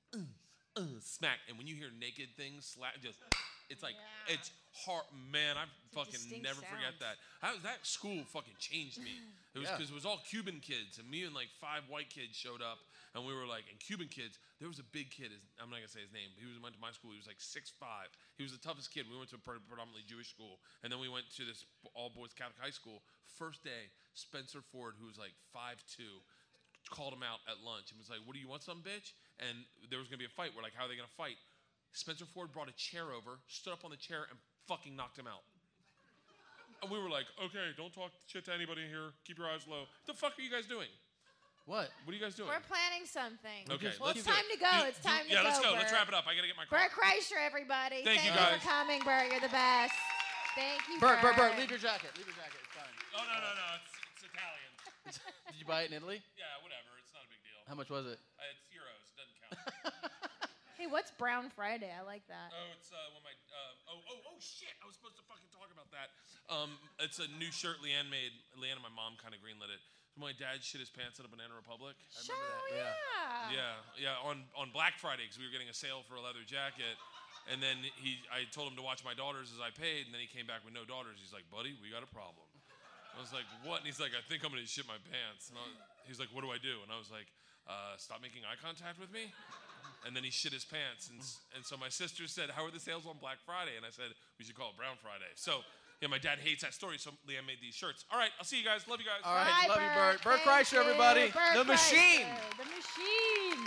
smack, and when you hear naked things slap, it's like it's hard. Man, I fucking never forget that. That school fucking changed me. It was because it was all Cuban kids, and me and like 5 white kids showed up, and we were like, and Cuban kids. There was a big kid. I'm not gonna say his name. He went to my school. He was like 6'5". He was the toughest kid. We went to a predominantly Jewish school, and then we went to this all-boys Catholic high school. First day, Spencer Ford, who was like 5'2", called him out at lunch and was like, "What do you want, some bitch?" And there was gonna be a fight. We're like, "How are they gonna fight?" Spencer Ford brought a chair over, stood up on the chair, and fucking knocked him out. And we were like, okay, don't talk shit to anybody here. Keep your eyes low. What the fuck are you guys doing? What? What are you guys doing? We're planning something. Okay, well, it's time to go. It's time to go. Yeah, let's go. Bert. Let's wrap it up. I gotta get my car. Bert Kreischer, everybody. Thank you, for guys. coming, Bert. You're the best. Thank you, Bert, leave your jacket. Leave your jacket. It's fine. Oh, no. It's Italian. Did you buy it in Italy? Yeah, whatever. It's not a big deal. How much was it? It's euros. It doesn't count. Hey, what's Brown Friday? I like that. Oh, it's when my shit! I was supposed to fucking talk about that. It's a new shirt Leanne made. Leanne and my mom kind of greenlit it. So my dad shit his pants at a Banana Republic. I remember that. Yeah. On Black Friday, because we were getting a sale for a leather jacket. And then I told him to watch my daughters as I paid, and then he came back with no daughters. He's like, buddy, we got a problem. I was like, what? And he's like, I think I'm gonna shit my pants. And he's like, what do I do? And I was like, stop making eye contact with me. And then he shit his pants. And so my sister said, how are the sales on Black Friday? And I said, we should call it Brown Friday. So, yeah, my dad hates that story, so Leanne made these shirts. All right, I'll see you guys. Love you guys. All right, Bye, love you, Bert. Bert Thank Kreischer, you. everybody. Bert The Machine. Kreischer, the Machine.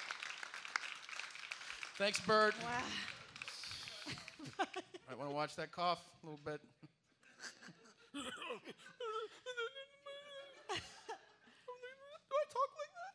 Thanks, Bert. Wow. I want to watch that cough a little bit. Do I talk like that?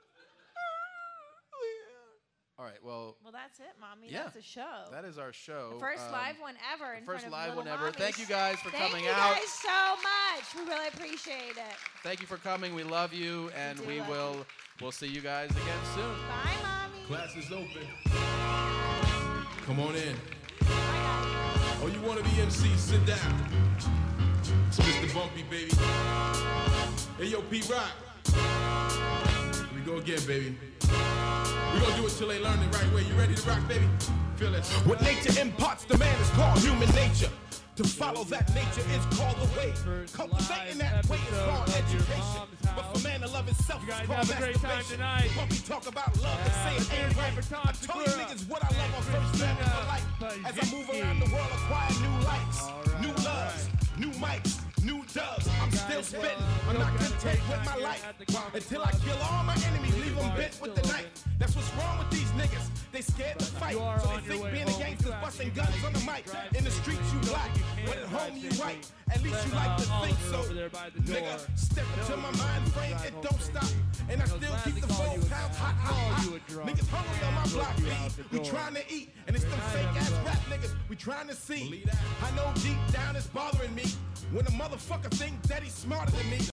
All right, well. Well, that's it, Mommy. Yeah, That's a show. That is our show. The first live one ever in front of little mommies. Thank you guys for coming Thank out. you guys so much. We really appreciate it. Thank you for coming. We love you, and we'll see you guys again soon. Bye, Mommy. Class is open. Come on in. Oh, you want to be MC? Sit down. It's Mr. Bumpy, baby. Hey, yo, P-Rock. Here we go again, baby. We're gonna do it till they learn the right way. You ready to rock, baby? Feel it. What nature imparts to man is called human nature. To follow that nature is called the way. Cultivating that way is called education. But for man to love himself is called masturbation. Bumpy talk about love and say it ain't right. I told you niggas what I love on first man for life. As I move around the world, acquire new likes, new loves, new mics, new dubs. I'm still spitting. I'm not content with my life until I kill all my enemies, leave them bent with the knife. That's what's wrong with these niggas. They scared to fight, so they think being a gangster's busting guns on the mic. In the streets you black, but at home you white. right. At least you like to think so. Nigga, step into my mind frame, it don't stop. And I still keep the 4 pounds hot. Niggas hungry on my block, B. We trying to eat, and it's them fake ass rap niggas we trying to see. I know deep down it's bothering me when a motherfucker think that he's smarter than me.